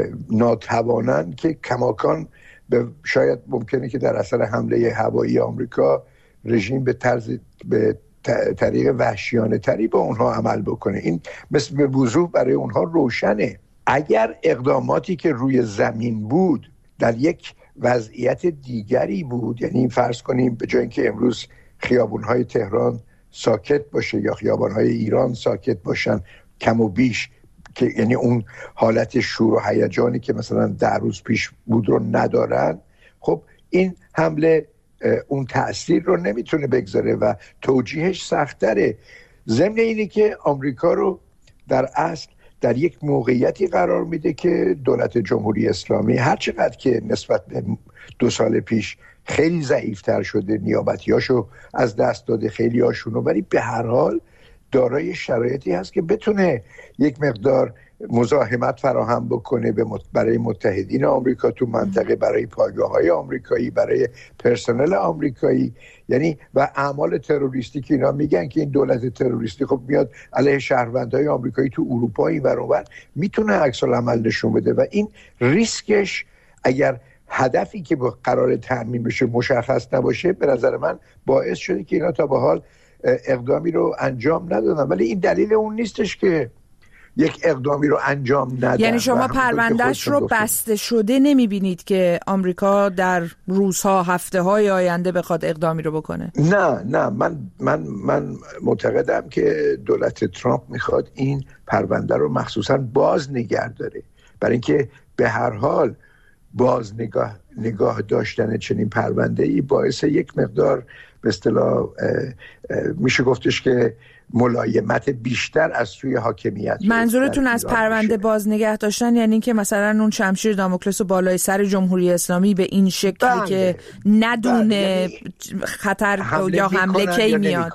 ناتوانن که کماکان به شاید ممکنه که در اثر حمله هوایی آمریکا رژیم به طرز به طریق وحشیانه تری با اونها عمل بکنه. این مثل به وضوح برای اونها روشنه. اگر اقداماتی که روی زمین بود در یک وضعیت دیگری بود، یعنی فرض کنیم به جای اینکه امروز خیابون‌های تهران ساکت باشه یا خیابان‌های ایران ساکت باشن کم و بیش، که یعنی اون حالت شور و هیجانی که مثلا ده روز پیش بود رو ندارن، خب این حمله اون تأثیر رو نمیتونه بگذاره و توجیهش سخت‌تره. ضمن اینی که آمریکا رو در اصل در یک موقعیتی قرار میده که دولت جمهوری اسلامی هر چقدر که نسبت به دو سال پیش خیلی ضعیفتر شده، نیابتیاشو از دست داده خیلی هاشونو، ولی به هر حال دارای شرایطی هست که بتونه یک مقدار مزاحمت فراهم بکنه برای متحدین آمریکا تو منطقه، برای پایگاه‌های آمریکایی، برای پرسنل آمریکایی، یعنی و اعمال تروریستی که اینا میگن که این دولت تروریستی خب میاد علیه شهروندهای آمریکایی تو اروپا این ور اونور میتونه عکس العمل نشون بده و این ریسکش اگر هدفی که قرار تامین بشه مشخص نباشه، به نظر من باعث شده که اینا تا به حال اقدامی رو انجام ندادن. ولی این دلیل اون نیستش که یک اقدامی رو انجام ندن. یعنی شما پروندهش رو بسته شده نمیبینید که آمریکا در روزها هفته های آینده بخواد اقدامی رو بکنه؟ نه نه من من من معتقدم که دولت ترامپ میخواد این پرونده رو مخصوصا باز نگه داره، برای اینکه به هر حال باز نگاه نگاه داشتن چنین پرونده‌ای باعث یک مقدار به اصطلاح میشه گفتش که ملایمت بیشتر از سوی حاکمیت. منظورتون از پرونده باز نگه داشتن یعنی که مثلا اون شمشیر داموکلس و بالای سر جمهوری اسلامی به این شکلی بله. که ندونه بله. خطر حمله یا حمله کی میاد؟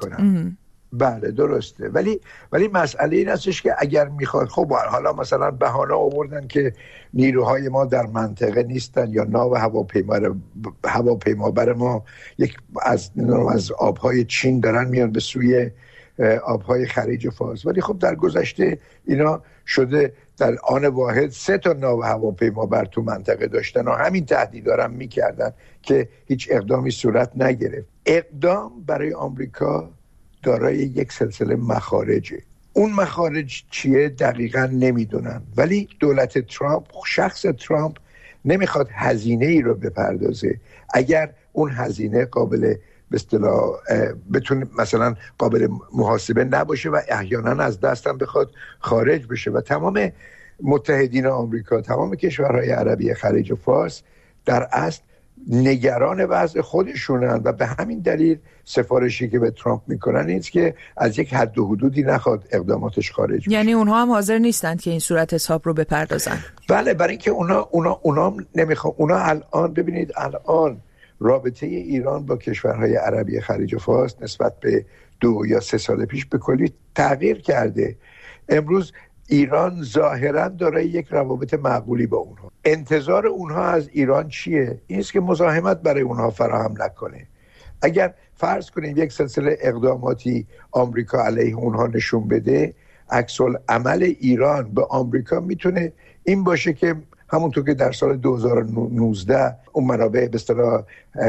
بله درسته، ولی ولی مسئله این هستش که اگر میخواد، خب حالا مثلا بهانه آوردن که نیروهای ما در منطقه نیستن یا ناو هواپیما هواپیمابر ما یک از از آبهای چین دارن میان به سوی آبهای خلیج فارس، ولی خب در گذشته اینا شده در آن واحد سه تا ناو هواپیمابر تو منطقه داشتن و همین تهدیدارم میکردن که هیچ اقدامی صورت نگرفت. اقدام برای آمریکا دارای یک سلسله مخارجه. اون مخارج چیه دقیقاً نمیدونن، ولی دولت ترامپ، شخص ترامپ نمیخواد هزینه ای رو بپردازه. اگر اون هزینه قابل به اصطلاح بتونه مثلا قابل محاسبه نباشه و احیانا از دستم بخواد خارج بشه و تمام متحدین آمریکا، تمام کشورهای عربی خلیج فارس در اصل نگران وضع خودشونن و به همین دلیل سفارشی که به ترامپ میکنن اینست که از یک حد و حدودی نخواد اقداماتش خارج بشه. یعنی اونها هم حاضر نیستند که این صورت حساب رو بپردازن؟ بله، برای اینکه اونا اونا اونا نمیخوان. اونا الان ببینید الان رابطه ایران با کشورهای عربی خلیج فارس نسبت به دو یا سه سال پیش به کلی تغییر کرده. امروز ایران ظاهراً دارای یک روابط معقولی با اونها. انتظار اونها از ایران چیه؟ اینست که مزاحمت برای اونها فراهم نکنه. اگر فرض کنیم یک سلسله اقداماتی آمریکا علیه اونها نشون بده، عکس العمل ایران به آمریکا میتونه این باشه که همونطور که در سال دو هزار و نوزده اون منابع به اصطلاح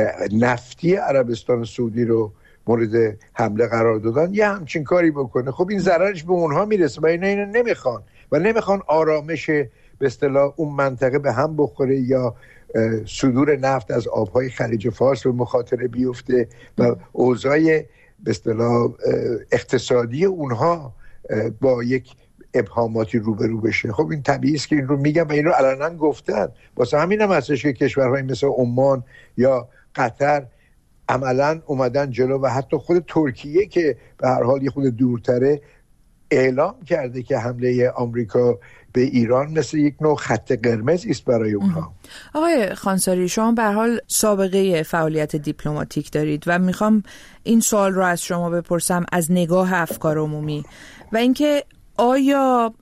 نفتی عربستان سعودی رو مورد حمله قرار دادن، یه همچین کاری بکنه. خب این ضررش به اونها میرسه و اینا اینو نمیخوان و نمیخوان آرامش به اصطلاح اون منطقه به هم بخوره یا صدور نفت از آبهای خلیج فارس به مخاطره بیفته و اوضاع به اصطلاح اقتصادی اونها با یک ابهاماتی روبرو بشه. خب این طبیعی است که این رو میگن و این رو علنا گفتن. واسه همین هم هستش که کشورهای مثل عمان یا قطر عملا اومدن جلو و حتی خود ترکیه که به هر حال یه خود دورتره اعلام کرده که حمله آمریکا به ایران مثل یک نوع خط قرمز است برای اونها. آقای خانساری، شما به هر حال سابقه فعالیت دیپلماتیک دارید و میخوام این سوال رو از شما بپرسم از نگاه افکار عمومی و اینکه آیا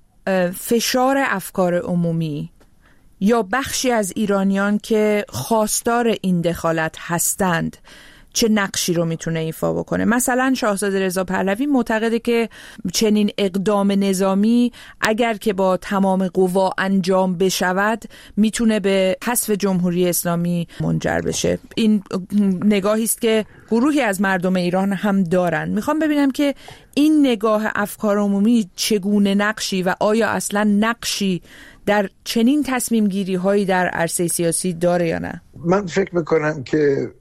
فشار افکار عمومی یا بخشی از ایرانیان که خواستار این دخالت هستند چه نقشی رو میتونه ایفا بکنه؟ مثلا شاهزاده رضا پهلوی معتقده که چنین اقدام نظامی اگر که با تمام قوا انجام بشود میتونه به حذف جمهوری اسلامی منجر بشه. این نگاهی است که گروهی از مردم ایران هم دارن. میخوام ببینم که این نگاه افکار عمومی چگونه نقشی و آیا اصلا نقشی در چنین تصمیم گیری هایی در عرصه سیاسی داره یا نه؟ من فکر میکنم که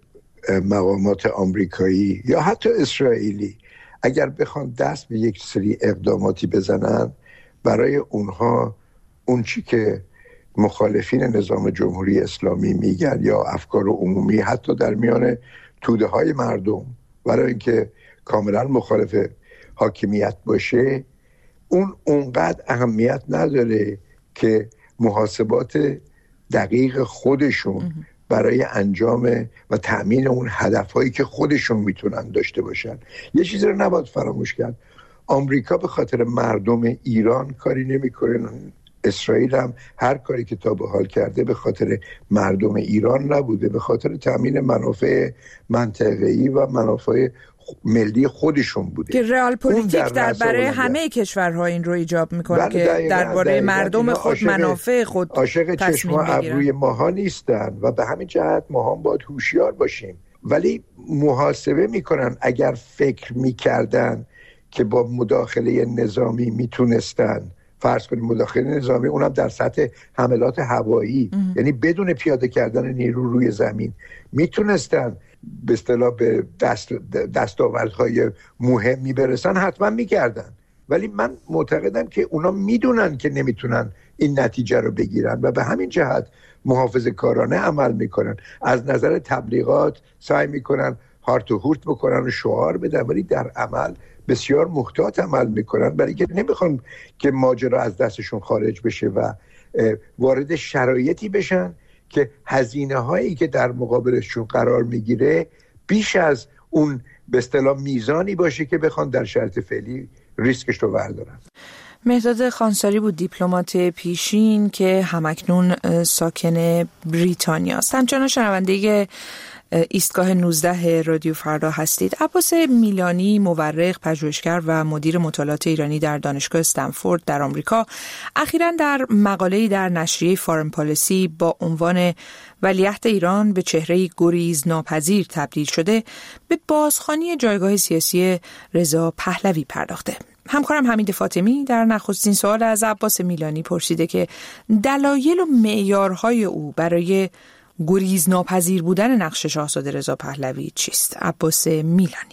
مقامات آمریکایی یا حتی اسرائیلی اگر بخوان دست به یک سری اقداماتی بزنن، برای اونها اون چی که مخالفین نظام جمهوری اسلامی میگن یا افکار عمومی حتی در میان توده های مردم برای اینکه کاملا مخالف حاکمیت باشه، اون اونقدر اهمیت نداره که محاسبات دقیق خودشون برای انجام و تأمین اون هدفهایی که خودشون میتونن داشته باشن. یه چیزی رو نباید فراموش کرد، آمریکا به خاطر مردم ایران کاری نمیکنه، اسرائیل هم هر کاری که تا به حال کرده به خاطر مردم ایران نبوده، به خاطر تأمین منافع منطقه‌ای و منافع ملی خودشون بوده که رئال پلیتیک در برای همه کشورها این رو ایجاب میکنه که درباره مردم خود عاشق منافع خود عاشق چشم و ابروی ماها نیستن و به همین جهت ما هم باید هوشیار باشیم، ولی محاسبه میکنن اگر فکر میکردن که با مداخله نظامی میتونستن، فرض کنیم مداخله نظامی اونم در سطح حملات هوایی ام. یعنی بدون پیاده کردن نیرو روی زمین میتونستن به اصطلاح به دست دستاوردهای مهمی برسن، حتما میکردن. ولی من معتقدم که اونا میدونن که نمیتونن این نتیجه رو بگیرن و به همین جهت محافظه‌کارانه عمل میکنن. از نظر تبلیغات سعی میکنن هارت و هورت بکنن و شعار بدن، ولی در عمل بسیار محتاط عمل میکنن، برای که نمیخوان که ماجرا از دستشون خارج بشه و وارد شرایطی بشن که هزینه هایی که در مقابلشون قرار میگیره بیش از اون به اصطلاح میزانی باشه که بخوان در شرط فعلی ریسکش رو بردارن. مهداد خانساری بود، دیپلمات پیشین که همکنون ساکن بریتانیا است. همچنان شنونده ایستگاه نوزده رادیو فردا هستید. عباس میلانی، مورخ، پژوهشگر و مدیر مطالعات ایرانی در دانشگاه استنفورد در آمریکا، اخیراً در مقاله‌ای در نشریه فارن پالیسی با عنوان ولیعهد ایران به چهره‌ای گریز ناپذیر تبدیل شده به بازخوانی جایگاه سیاسی رضا پهلوی پرداخته. همکارم حمید فاطمی در نخستین سوال از عباس میلانی پرسیده که دلایل و معیارهای او برای گریز ناپذیر بودن نقش شاهزاده رضا پهلوی چیست؟ عباس میلانی.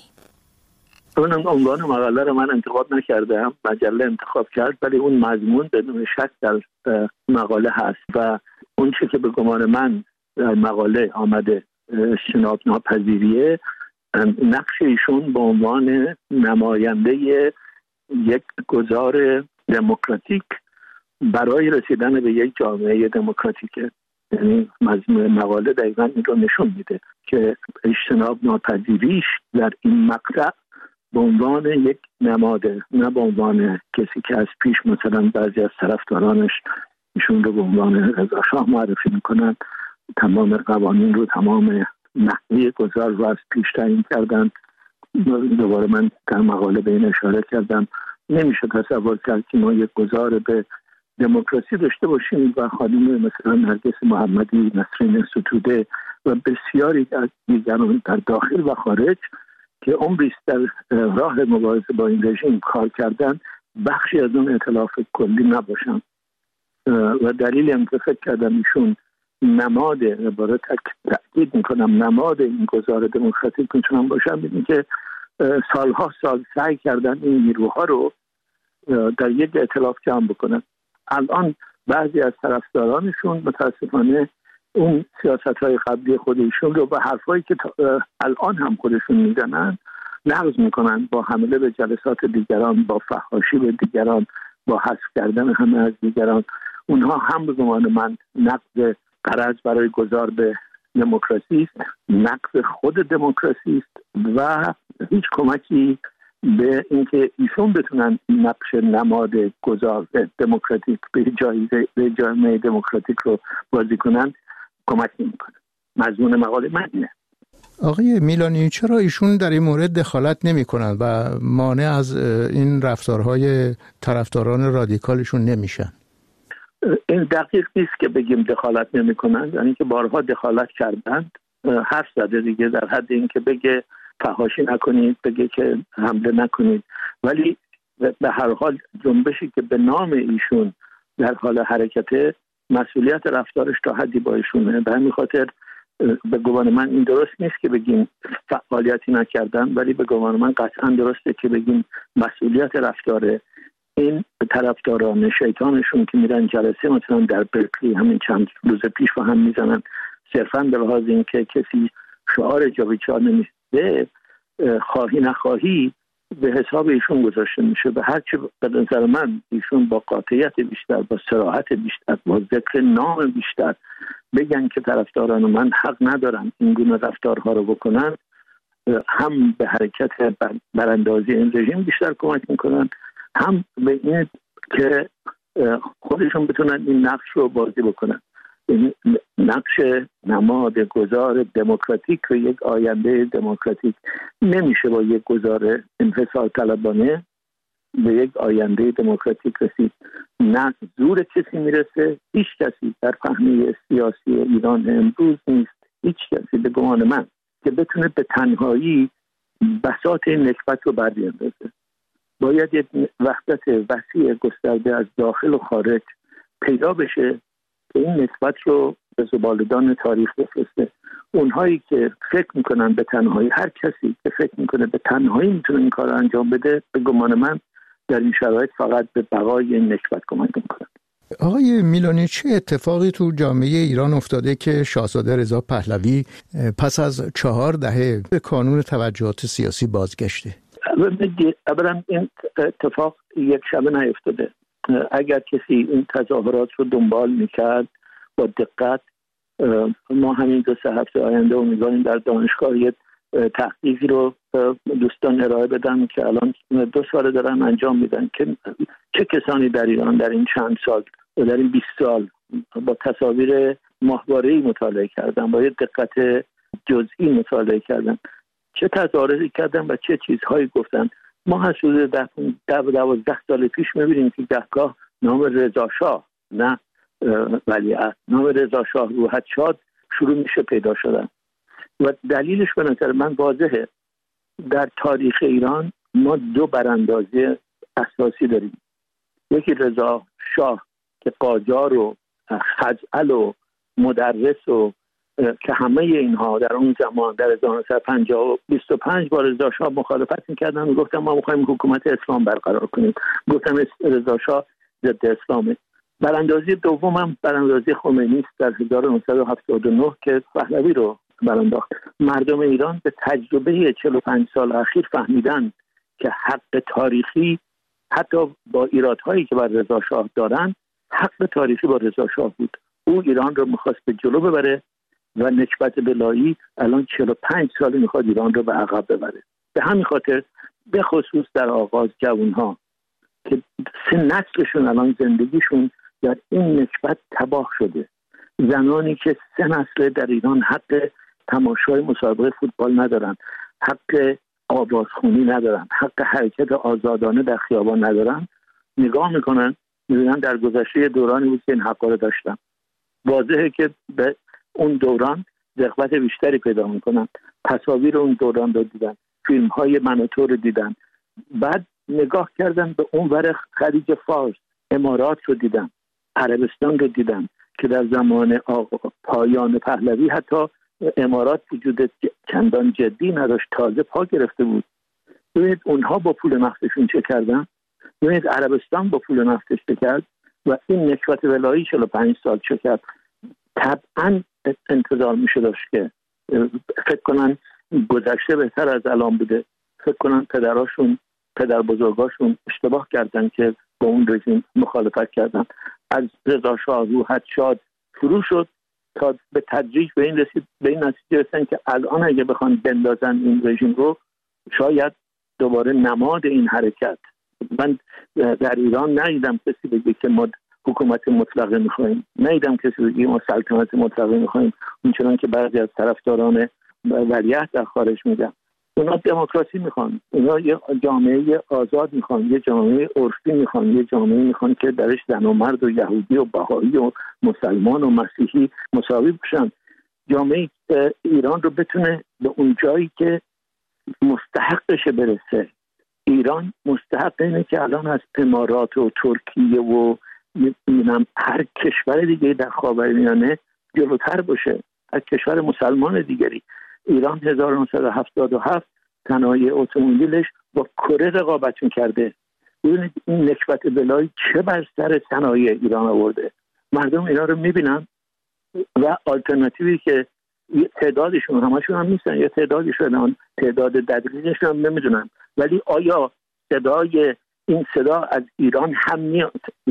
اون عنوان مقاله رو من انتخاب نکردم، مجله انتخاب کرد، ولی اون مضمون بدون شک در مقاله هست و اون چیزی که به گمان من در مقاله آمده اجتناب ناپذیریه، نقش ایشون به عنوان نماینده یک گذار دموکراتیک برای رسیدن به یک جامعه دموکراتیکه. یعنی مضمون مقاله دقیقاً این رو نشون میده که اجتناب ناپذیریش در این مقطع به عنوان یک نماده، نه به عنوان کسی که از پیش مثلا بعضی از طرفدارانش ایشون رو به عنوان رضا شاه معرفی میکنن، تمام قوانین رو، تمام نحوه گذار رو از پیش تعیین کردن. دوباره من در مقاله به این اشاره کردم نمیشه تصور کرد که ما یک گذار به دموکراسی داشته باشیم و خانم مثلا نرگس محمدی، نسرین ستوده و بسیاری از دیگران در داخل و خارج که عمری در راه مبارزه با این رژیم کار کردن بخشی از اون ائتلاف کلی نباشن. و دلیلی هم که فکر کردم ایشون نماد، عبارت تأکید میکنم نماد این گذار دموکراتیک میتونم باشم، ببینید که سالها سال سعی کردن این نیروها رو در یک ائتلاف جمع بکنن. الان بعضی از طرفدارانشون متاسفانه اون سیاست‌های قبلی خودشون رو با حرفایی که الان هم خودشون میزنن نقض میکنن، با حمله به جلسات دیگران، با فحاشی به دیگران، با حذف کردن همه از دیگران. اونها هم به گمان من نقض غرض برای گذار به دموکراسی است، نقض خود دموکراسی است و هیچ کمکی به اینکه ایشون بتونن نقش نماد گذار دموکراتیک به جایزه به جامعه دموکراتیک رو بازی کنن کمک نمیکنه. مضمون مقاله من اینه. آقای میلانی، چرا ایشون در این مورد دخالت نمی کنند و مانع از این رفتارهای طرفداران رادیکالشون نمیشن؟ این دقیق نیست که بگیم دخالت نمی کنند، یعنی که بارها دخالت کردند. حرف زده دیگه، در حد این که بگه فحاشی نکنید، بگه که حمله نکنید، ولی به هر حال جنبشی که به نام ایشون در حال حرکته مسئولیت رفتارش تا حدی با ایشونه. به همین خاطر به گمان من این درست نیست که بگیم فعالیتی نکردن، ولی به گمان من قطعا درسته که بگیم مسئولیت رفتار این طرفداران شیطانشون که میرن جلسه مثلا در برکلی همین چند روز پیش و هم میزنن صرفا به لحاظ این که کسی شعار جاویدچار نمیده، خواهی نخواهی به حساب ایشون گذاشته میشه. به هر چه به نظر من ایشون با قاطعیت بیشتر، با صراحت بیشتر، با ذکر نام بیشتر بگن که طرفداران من حق ندارن این گونه رفتارها رو بکنن، هم به حرکت براندازی این رژیم بیشتر کمک میکنن، هم به این که خودشون بتونن این نقش رو بازی بکنن. این نقش نماد گذار دموکراتیک و یک آینده دموکراتیک نمیشه با یک گذار انحصار طلبانه به یک آینده دموکراتیک رسید. نه زور کسی میرسه، هیچ کسی در فهمه سیاسی ایران امروز نیست، هیچ کسی به گمان من که بتونه به تنهایی بساط این نکبت رو بربیاندازه. باید یک وحدت وسیع گسترده از داخل و خارج پیدا بشه که این نسبت رو به زبالدان تاریخ بفرسته. اونهایی که فکر میکنن به تنهایی، هر کسی که فکر میکنه به تنهایی میتونه این کار رو انجام بده، به گمان من در این شرایط فقط به بقای این نسبت کمک میکنه. آقای میلانی، چه اتفاقی تو جامعه ایران افتاده که شاهزاده رضا پهلوی پس از چهار دهه به کانون توجهات سیاسی بازگشته؟ اولا این اتفاق یک شبه نیفتاده. اگر کسی این تظاهرات رو دنبال میکرد با دقت، ما همین دو سه هفته آینده امیدواریم در دانشگاه یک تحقیقی رو دوستان ارائه بدن که الان دو سال دارن انجام میدن که چه کسانی در ایران در این چند سال و در این بیست سال با تصاویر ماهواره‌ای مطالعه کردن، با یک دقت جزئی مطالعه کردن، چه تظاهراتی کردن و چه چیزهایی گفتن. ما از حدود ده دوازده سال پیش می‌بینیم که گهگاه نام رضا شاه، نه ولیعهد، نام رضا شاه روحت شاد شروع میشه پیدا شدن و دلیلش به نظر من واضحه. در تاریخ ایران ما دو براندازی اساسی داریم. یکی رضا شاه که قاجار و خزعل و مدرس و که همه اینها در اون زمان در هزار و نهصد و پنجاه و بیست و پنج با رضا شاه مخالفت میکردن و گفتن ما میخوایم حکومت اسلام برقرار کنیم. گفتم رضا شاه ضد اسلامه. براندازی دوم هم براندازی خمینی است در هزار و نهصد و هفتاد و نه که پهلوی رو برانداخت. مردم ایران به تجربه چهل و پنج سال اخیر فهمیدن که حق تاریخی حتی با ایرادهایی که بر رضا شاه دارن، حق تاریخی با رضا شاه بود. او ایران رو میخواست به جلو ببره و نکبت بلایی الان چهل و پنج سال میخواد ایران رو به عقب ببره. به همین خاطر به خصوص در آغاز جوانها که سه نسلشون الان زندگیشون در این نکبت تباه شده، زنانی که سه نسل در ایران حق تماشای مسابقه فوتبال ندارن، حق آوازخونی ندارن، حق حرکت آزادانه در خیابان ندارن، نگاه میکنن میبینن در گذشته دورانی بود که این حقا رو داشتن. واضحه که به اون دوران رغبت بیشتری پیدا میکنن. تصاویر اون دوران رو دیدن، فیلم های من و تو رو دیدن، بعد نگاه کردن به اون ور خلیج فارس، امارات رو دیدن، عربستان رو دیدن که در زمان پایان پهلوی حتی امارات وجود چندان جدی نداشت، تازه پا گرفته بود. ببینید اونها با پول نفتشون چه کردن، ببینید عربستان با پول نفتش چه کرد و این نکبت ولایی چهل و پنج سال چه کرد. طبعا انتظار میشه داشت که فکر کنن گذشته بهتر از الان بوده، فکر کنن پدراشون پدر بزرگاشون اشتباه کردن که با اون رژیم مخالفت کردن. از رضا شاه روحت شاد شروع شد تا به تدریج به این رسید به این نتیجه رسیدن که الان اگه بخوان بندازن این رژیم رو شاید دوباره نماد این حرکت. من در ایران ندیدم کسی بگه که ما حکومت مطلقه میخوایم، ندیدم کسی بگه ما سلطنت مطلقه میخوایم، اونچنان که بعضی از طرفداران ولیعهد در خارج میگن. اونا دموکراسی میخوان، اونا یه جامعه آزاد میخوان، یه جامعه عرفی میخوان، یه جامعه میخوان که درش زن و مرد و یهودی و بهایی و مسلمان و مسیحی مساوی باشن. جامعه ایران رو بتونه به اون جایی که مستحقش برسه. ایران مستحق اینه که الان از امارات و ترکیه و میدونم هر کشور دیگه در خاورمیانه جلوتر باشه، از کشور مسلمان دیگری. ایران هزار و نهصد و هفتاد و هفت صنایع اتومبیلش با کره رقابت می‌کرده. ببینید این نکبت بلایی چه بر سر صنایع ایران آورده. مردم اینا رو می‌بینن و آلترناتیوی که تعدادشون همشون هم نیستن، یا تعدادشون تعداد دقیقشون هم نمیدونن، ولی آیا صدای این صدا از ایران هم میاد؟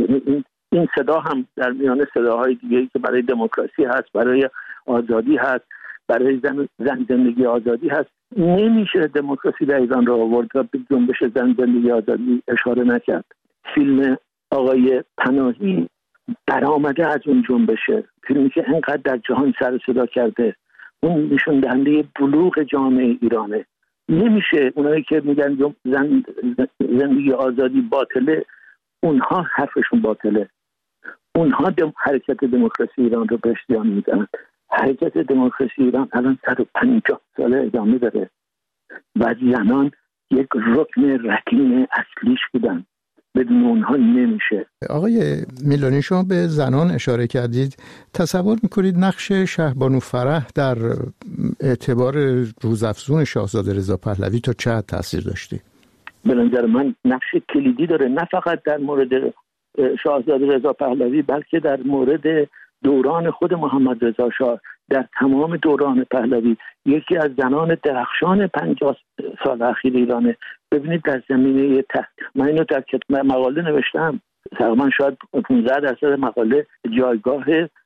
این صدا هم در میان صداهای دیگه‌ای که برای دموکراسی هست، برای آزادی هست، برای زن, زن زندگی آزادی هست. نمیشه دموکراسی در ایران را آورد و به جنبش زن زندگی آزادی اشاره نکرد. فیلم آقای پناهی برآمده از اون جنبشه، فیلمی که انقدر در جهان سر صدا کرده. اون نشون دهنده بلوغ جامعه ایرانه. نمیشه اونایی که میگن زن زندگی آزادی باطله، اونها حرفشون باطله. اونها دم حرکت دموکراسی ایران رو بهش زیان میزنن. حرکت دموکراسی ایران الان صد و پنجاه ساله ادامه داره و زنان یک رکن رکین اصلیش بودن، بدون اونها نمیشه. آقای میلانی، شما به زنان اشاره کردید. تصور میکنید نقش شهبانو فرح در اعتبار روزافزون شاهزاده رضا پهلوی تا چه حد تاثیر داشته؟ به نظر من نقش کلیدی داره، نه فقط در مورد شاهزاده رضا پهلوی بلکه در مورد دوران خود محمد رضا شاه. در تمام دوران پهلوی یکی از زنان درخشان پنجاه سال اخیر ایرانه. ببینید در زمینه تحت، من اینو در مقاله نوشتم، تقریبا شاید پانزده درصد مقاله جایگاه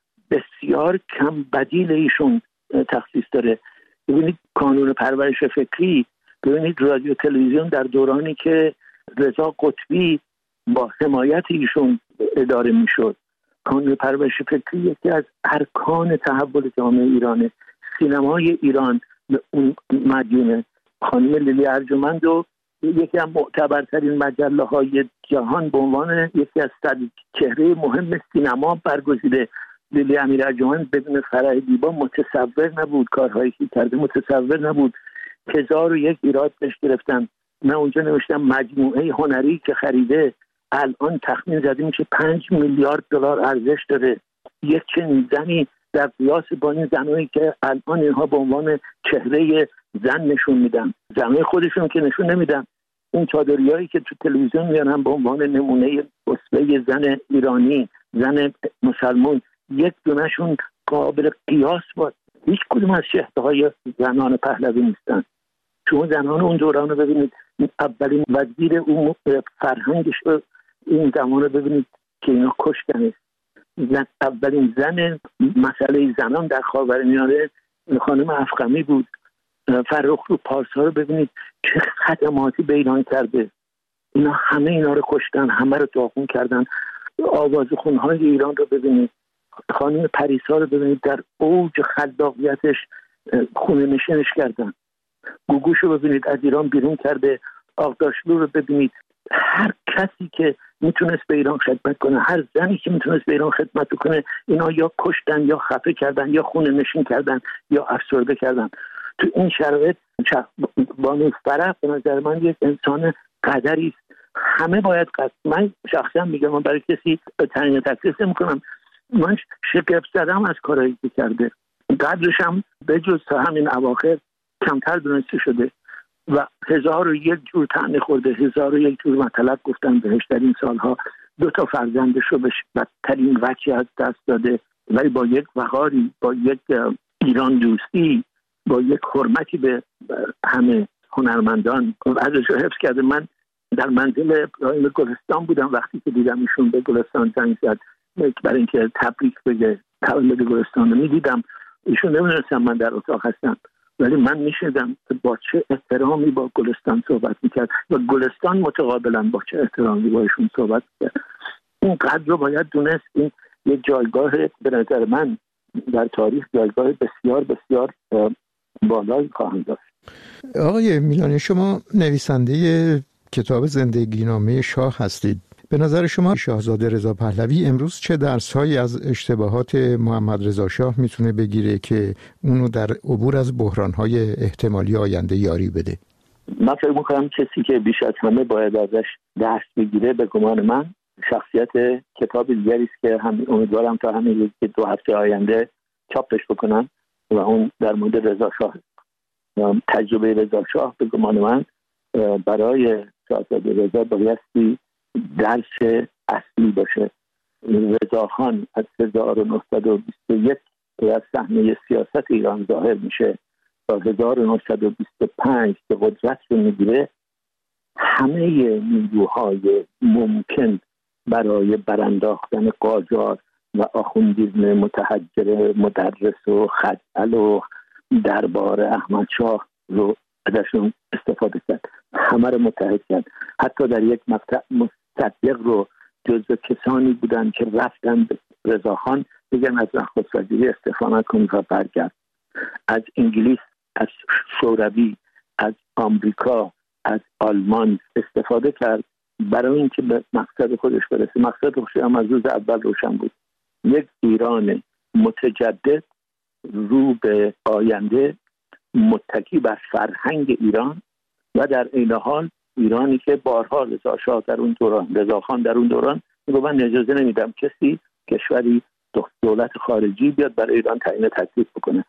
بسیار کم بدیل ایشون تخصیص داره. ببینید کانون پرورش فکری، ببینید رادیو تلویزیون در دورانی که رضا قطبی با حمایت ایشون اداره میشد. کانون پرورش فکری یکی از ارکان تحول جامعه ایرانه. سینمای ایران به اون مدیونه. خانم لیلی ارجمند و یکی از معتبرترین مجله های جهان به عنوان یکی از صد چهره مهم سینما برگزیده. لیلی امیر ارجمند بدون فرح دیبا متصور نبود، کارهایی که کرده متصور نبود. هزار و یک ایراد بهش گرفتن. من اونجا نوشتم مجموعه هنری که خریده الان تخمین زدیم که پنج میلیارد دلار ارزش داره. یک چنین زنی در قیاس با این زنایی که الان اینها به عنوان چهره زن نشون میدن، زنای خودشون که نشون نمیدن، این چادریایی که تو تلویزیون میارن به عنوان نمونه اسوه زن ایرانی، زن مسلمان، یک دونشون قابل قیاس با هیچ کدوم از شهدهای زنان پهلوی نیستن. شما زنان اون دوران رو ببینید، اولین وزیر اون فرهنگش رو این زمان رو ببینید که اینا کشتنه. اولین زن مسئله زنان در خاورمیانه خانم افخمی بود. فرخ رو پارسا رو ببینید چه خدماتی به ایران کرده. اینا همه اینا رو کشتن، همه رو داغون کردن. آوازخونهای ایران رو ببینید، خانم پریسا رو ببینید در اوج خلاقیتش خونه نشینش کردن. گوگوشو ببینید از ایران بیرون کرده، آغداشلو رو ببینید. هر کسی که میتونست به ایران خدمت کنه، هر زنی که میتونست به ایران خدمت کنه، اینا یا کشتن یا خفه کردن یا خونه نشین کردن یا افسرده کردن. تو این شرایط بانو فرح به نظر من یک انسان قدری است. همه باید قدر. من شخصا میگم، من برای کسی تعیین تکلیف نمیکنم، من شگفت زدم از کارهایی که کرده. قدرش هم به جز تا همین اواخر کمتر دونسته شده و هزار و یک جور طعنه خورده، هزار و یک جور مطلب گفتن بهش در این سالها. دو تا فرزندش رو به بدترین وجه از دست داده، ولی با یک وقاری، با یک ایران دوستی، با یک حرمتی به همه هنرمندان ازش رو حفظ کرده. من در منزل ابراهیم گلستان بودم وقتی که دیدم ایشون به گلستان زنگ زد برای اینکه تبریک بگه تولد گلستان رو میدیدم. ایشون نمیدونستم من در اتاق هستم، ولی من میشدم با چه احترامی با گلستان صحبت میکرد و گلستان متقابلا با چه احترامی با ایشون صحبت میکرد. این قدر رو باید دونست. این یک جایگاه به نظر من در تاریخ جایگاه بسیار بسیار بالایی خواهند داشت. آقای میلانی، شما نویسنده کتاب زندگی نامه شاه هستید. به نظر شما شاهزاده رضا پهلوی امروز چه درس‌هایی از اشتباهات محمد رضا شاه میتونه بگیره که اونو در عبور از بحران‌های احتمالی آینده یاری بده؟ من فکر می‌کنم کسی که بیش از همه باید ازش درس بگیره به گمان من شخصیت کتاب دیگری است که هم امیدوارم تا همین یک دو هفته آینده چاپش بکنن و اون در مورد رضا شاه. تجربه رضا شاه به گمان من برای شاهزاده رضا بایستی درس اصلی باشه. رضا خان از هزار و نهصد و بیست و یک که از صحنه سیاست ایران ظاهر میشه تا هزار و نهصد و بیست و پنج که قدرت رو میگیره، همه نیروهای ممکن برای برانداختن قاجار و آخوندیزم متحجر مدرس و خزعل و دربار احمد شاه رو ازشون استفاده کرد. همه رو متحد کرد. حتی در یک مقطع مصدق رو جزو کسانی بودن که رفتن به رضاخان بگن از نخست وزیری استعفا نکن و برگرد. از انگلیس، از شوروی، از آمریکا، از آلمان استفاده کرد برای اینکه به مقصد خودش برسه. مقصد خودش هم از روز اول روشن بود. یک ایران متجدد رو به آینده، متکی بر فرهنگ ایران و در این حال ایرانی که بارها رضا شاه در اون دوران، رضا خان در اون دوران میگه من اجازه نمیدم کسی کشوری دولت خارجی بیاد برای ایران تعیین تکلیف بکنه.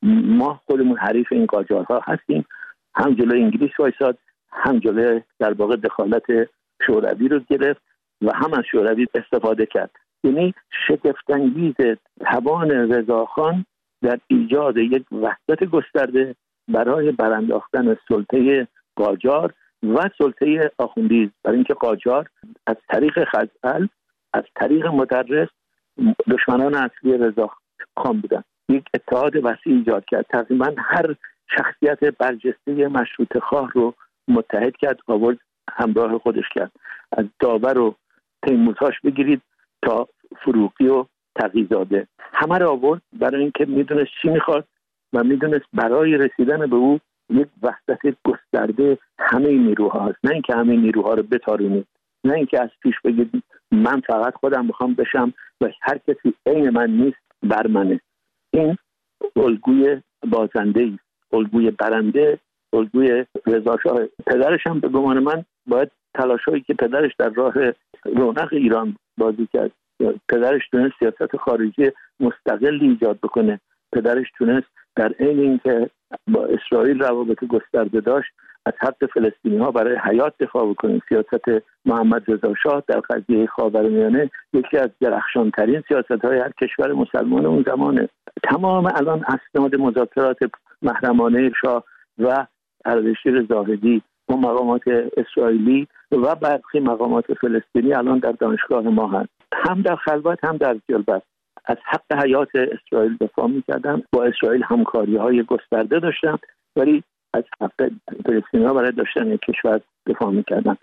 ما خودمون حریف این قاجارها هستیم. هم جلوی انگلیس وایساد، هم جلوی در واقع دخالت شوروی رو گرفت و هم از شوروی استفاده کرد. یعنی شگفت‌انگیز توان رضا خان در ایجاد یک وحدت گسترده برای برانداختن سلطه قاجار و سلطه آخوندیز، برای اینکه قاجار از طریق خزعل، از طریق مدرس دشمنان اصلی رضا خان بودن. یک اتحاد وسیع ایجاد کرد. تقریبا هر شخصیت برجسته مشروطه خواه رو متحد کرد، آورد همراه خودش کرد. از داور و تیمورتاش بگیرید تا فروغی و تقی‌زاده، همه رو آورد برای اینکه میدونست چی میخواد و میدونست برای رسیدن به او یک وحدت گسترده همه نیروها هست. نه اینکه همه نیروها رو بتارونید، نه اینکه از پیش بگید من فقط خودم میخوام بشم و هر کسی عین من نیست بر منه. این الگوی بازنده است، الگوی برنده، الگوی رضا شاه. پدرش هم به گمان من باید تلاشایی که پدرش در راه رونق ایران بازی کرد. پدرش تونست سیاست خارجی مستقلی ایجاد بکنه. پدرش تونست در عین اینکه با اسرائیل روابط گسترده داشت از حق فلسطینی ها برای حیات دفاع بکنه. سیاست محمد رضا شاه در قضیه خاورمیانه یکی از درخشانترین سیاست های هر کشور مسلمان اون زمانه. تمام الان اسناد مذاکرات محرمانه شاه و اردشیر زاهدی و مقامات اسرائیلی و برخی مقامات فلسطینی الان در دانشگاه ما هست. هم در خلوت هم در جلبت از حق حیات اسرائیل دفاع می‌کردن. با اسرائیل همکاری‌های گسترده داشتن، ولی از حق فلسطینی‌ها برای داشتن یک کشور دفاع می‌کردن.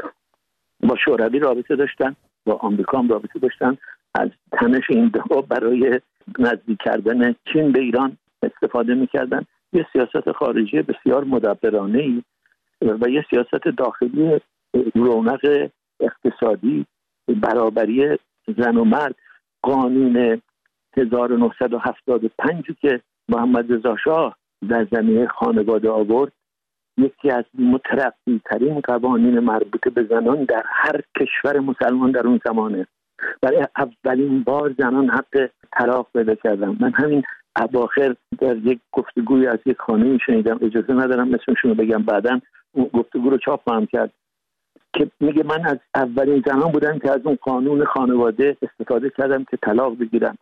با شوروی رابطه داشتن، با آمریکا هم رابطه داشتن. از تنش این دو برای نزدیک کردن چین به ایران استفاده می‌کردن. یه سیاست خارجی بسیار مدبرانه‌ای و یه سیاست داخلی رونق اقتصادی، برابری زن و مرد، قانون هزار و نهصد و هفتاد و پنج که محمد رضا شاه در زمینه خانواده آورد، یکی از مترقی ترین قوانین مربوط به زنان در هر کشور مسلمان در اون زمانه. برای اولین بار زنان حق طلاق پیدا کردن. من همین اواخر در یک گفتگوی از یک خانمی شنیدم، اجازه ندارم اسمشون رو بگم، بعداً اون گفتگو رو چاپ خواهم کرد، که میگه من از اولین زنان بودم که از اون قانون خانواده استفاده کردم که طلاق بگیرم.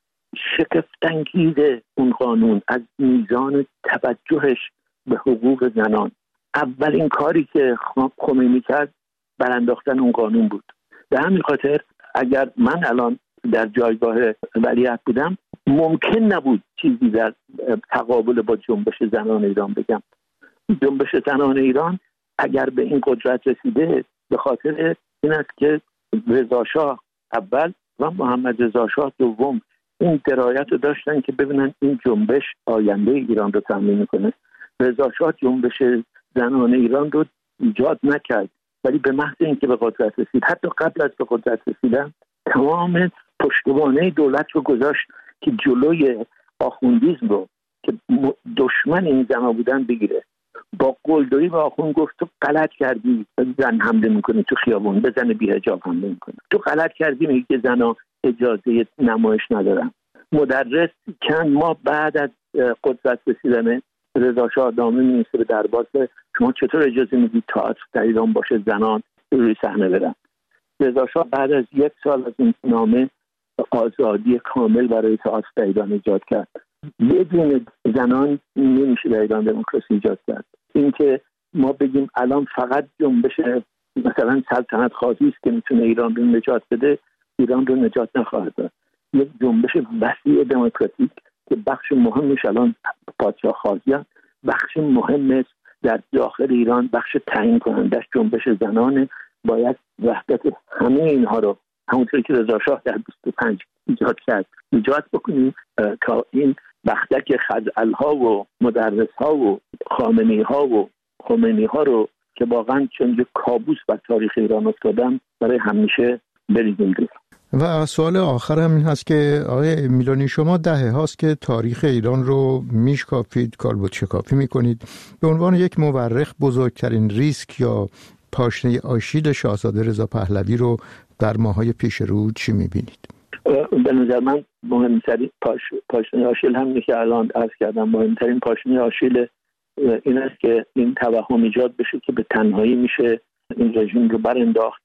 شگفت‌انگیز اون قانون از میزان توجهش به حقوق زنان. اولین کاری که خمینی کرد برانداختن اون قانون بود. به همین خاطر اگر من الان در جایگاه ولیعهد بودم، ممکن نبود چیزی در تقابل با جنبش زنان ایران بگم. جنبش زنان ایران اگر به این قدرت رسیده به خاطر این است که رضا شاه اول و محمد رضا شاه دوم این درایت رو داشتن که ببینن این جنبش آینده ایران رو تضمین میکنه. رضا شاه جنبش زنان ایران رو ایجاد نکرد، ولی به محض اینکه به قدرت رسید، حتی قبل از به قدرت رسیدن، تمام پشتوانه دولت رو گذاشت که جلوی آخوندیسم رو که دشمن این زنها بودن بگیره. با قلدری به آخوند گفت تو غلط کردی زن حمله میکنی تو خیابون، به زن بی حجاب حمله میکنی، تو غلط کردی میگی که زنها اجازه نمایش ندارن. مدرس چند ماه بعد از قدرت رسیدن رضا شاه نامه می‌نویسه به دربار، شما چطور اجازه میدید تئاتر در ایران باشه زنان روی صحنه برن؟ رضا شاه بعد از یک سال از این نامه آزادی کامل برای تئاتر در ایران ایجاد کرد. بدون زنان نمیشه در ایران دموکراسی ایجاد کرد. اینکه ما بگیم الان فقط جنبش مثلا سلطنت خواهی است که میتونه ایران رو نجات بده، ایران رو نجات نخواهد داد. یک جنبش وسیع دموکراتیک که بخش مهمش الان پادشاه خواهیان، بخش مهمش در داخل ایران بخش تعیین کنندش جنبش زنانه. باید وحدت همه اینها رو همونطوری که رضا شاه در بیست و پنج ایجاد کرد ایجاد بکنیم تا این بختک خزعل‌ها و مدرس‌ها و خامنه‌ها و خمینی‌ها رو که واقعا چون کابوس بر تاریخ ایران افتادن برای همیشه بریزیم دور. و سوال آخر هم این هست که آقای میلانی، شما دهه هاست که تاریخ ایران رو میشکافید، کالبد شکافی میکنید. به عنوان یک مورخ بزرگترین ریسک یا پاشنه آشیل شاهزاده رضا پهلوی رو در ماهای پیش رو چی میبینید؟ به نظر من مهمترین پاش... پاشنه آشیل همینه که الان عرض کردم. مهمترین پاشنه آشیل این است که این توهم ایجاد بشه که به تنهایی میشه این رژیم رو برانداخت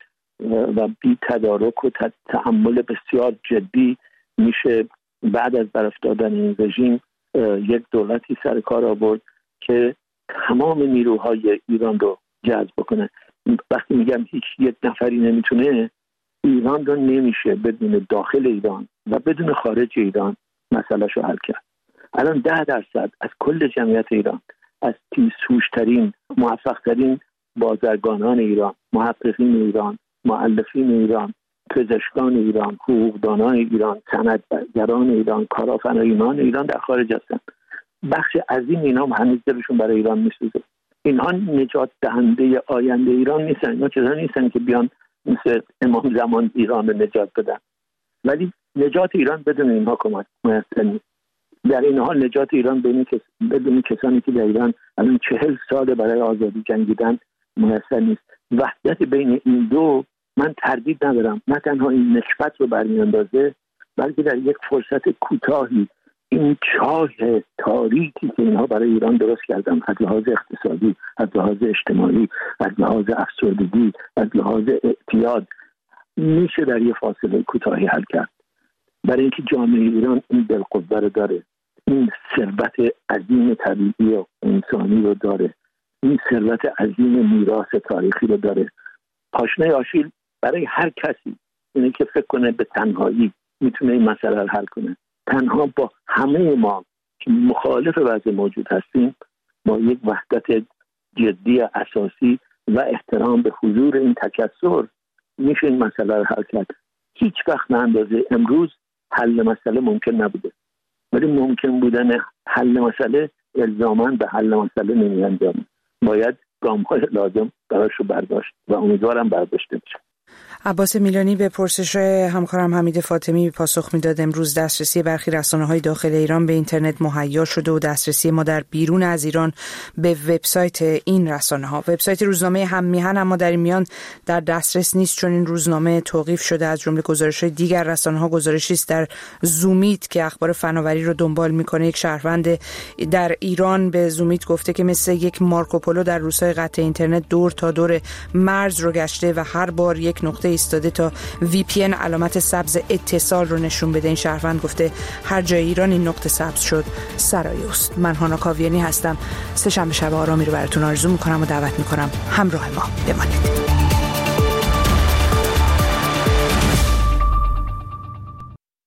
و بی تدارک و تأمل بسیار جدی میشه بعد از برافتادن این رژیم یک دولتی سر کار آورد که تمام نیروهای ایران رو جذب کنه. وقتی میگم هیچ یک نفری نمیتونه، ایران رو نمیشه بدون داخل ایران و بدون خارج ایران مسئله‌شو حل کرد. الان ده درصد از کل جمعیت ایران، از تیزهوش‌ترین موفق‌ترین بازرگانان ایران، محققین ایران، مؤلفین ایران، پزشکان ایران، حقوقدانان ایران، صنعتگران ایران، کارآفرینان ایران در خارج هستند. بخش عظیم اینا هنوز دلشون برای ایران میسوزه. اینها نجات دهنده آینده ایران نیستن. اینا چیزا نیستن که بیان مثل امام زمان ایران رو نجات بدن. ولی نجات ایران بدون اینها کمک میسر نیست. در این حال نجات ایران بدون کسانی که در ایران الان چهل سال برای آزادی جنگیدن میسر نیست. وحدت بین این دو من تردید ندارم، نه تنها این نکبت رو برمیاندازه، بلکه در یک فرصت کوتاهی این چاه تاریکی که اینها برای ایران درست کردن، از لحاظ اقتصادی، از لحاظ اجتماعی، از لحاظ افسردگی، از لحاظ اعتیاد، میشه در یک فاصله کوتاهی حل کرد. برای اینکه جامعه ایران این بالقوه رو داره، این ثروت عظیم طبیعی و انسانی رو داره، این ثروت عظیم میراث تاریخی رو داره. پاشنه آشیل برای هر کسی اینه که فکر کنه به تنهایی میتونه این مسئله رو حل کنه. تنها با همه ما که مخالف وضع موجود هستیم، با یک وحدت جدی اساسی و احترام به حضور این تکثر میشه این مسئله رو حل کرد. هیچ وقت به اندازه امروز حل مسئله ممکن نبوده، ولی ممکن بودن حل مسئله الزاماً به حل مسئله نمی انجامه. باید گام‌های لازم براش رو برداشت و امیدوارم برداشته بشه. عباس میلانی به پرسش همکارم حمید فاطمی پاسخ میداد. امروز دسترسی برخی رسانه‌های داخل ایران به اینترنت مهیا شده و دسترسی ما در بیرون از ایران به وبسایت این رسانه‌ها، وبسایت روزنامه هم میهن اما در این میان در دسترس نیست، چون این روزنامه توقیف شده. از جمله گزارش‌های دیگر رسانه‌ها گزارشی است در زومیت که اخبار فناوری رو دنبال میکنه. یک شهروند در ایران به زومیت گفته که مثل یک مارکوپولو در روزهای قطع اینترنت دور تا دور مرز رو گشته و هر بار یک نقطه ایستاده تا وی پی ان علامت سبز اتصال رو نشون بده. این شهروند گفته هر جای ایران این نقطه سبز شد سرای است. من هانا کاویانی هستم. سه شنبه شب آرامی رو براتون آرزو میکنم و دعوت میکنم همراه ما بمانید.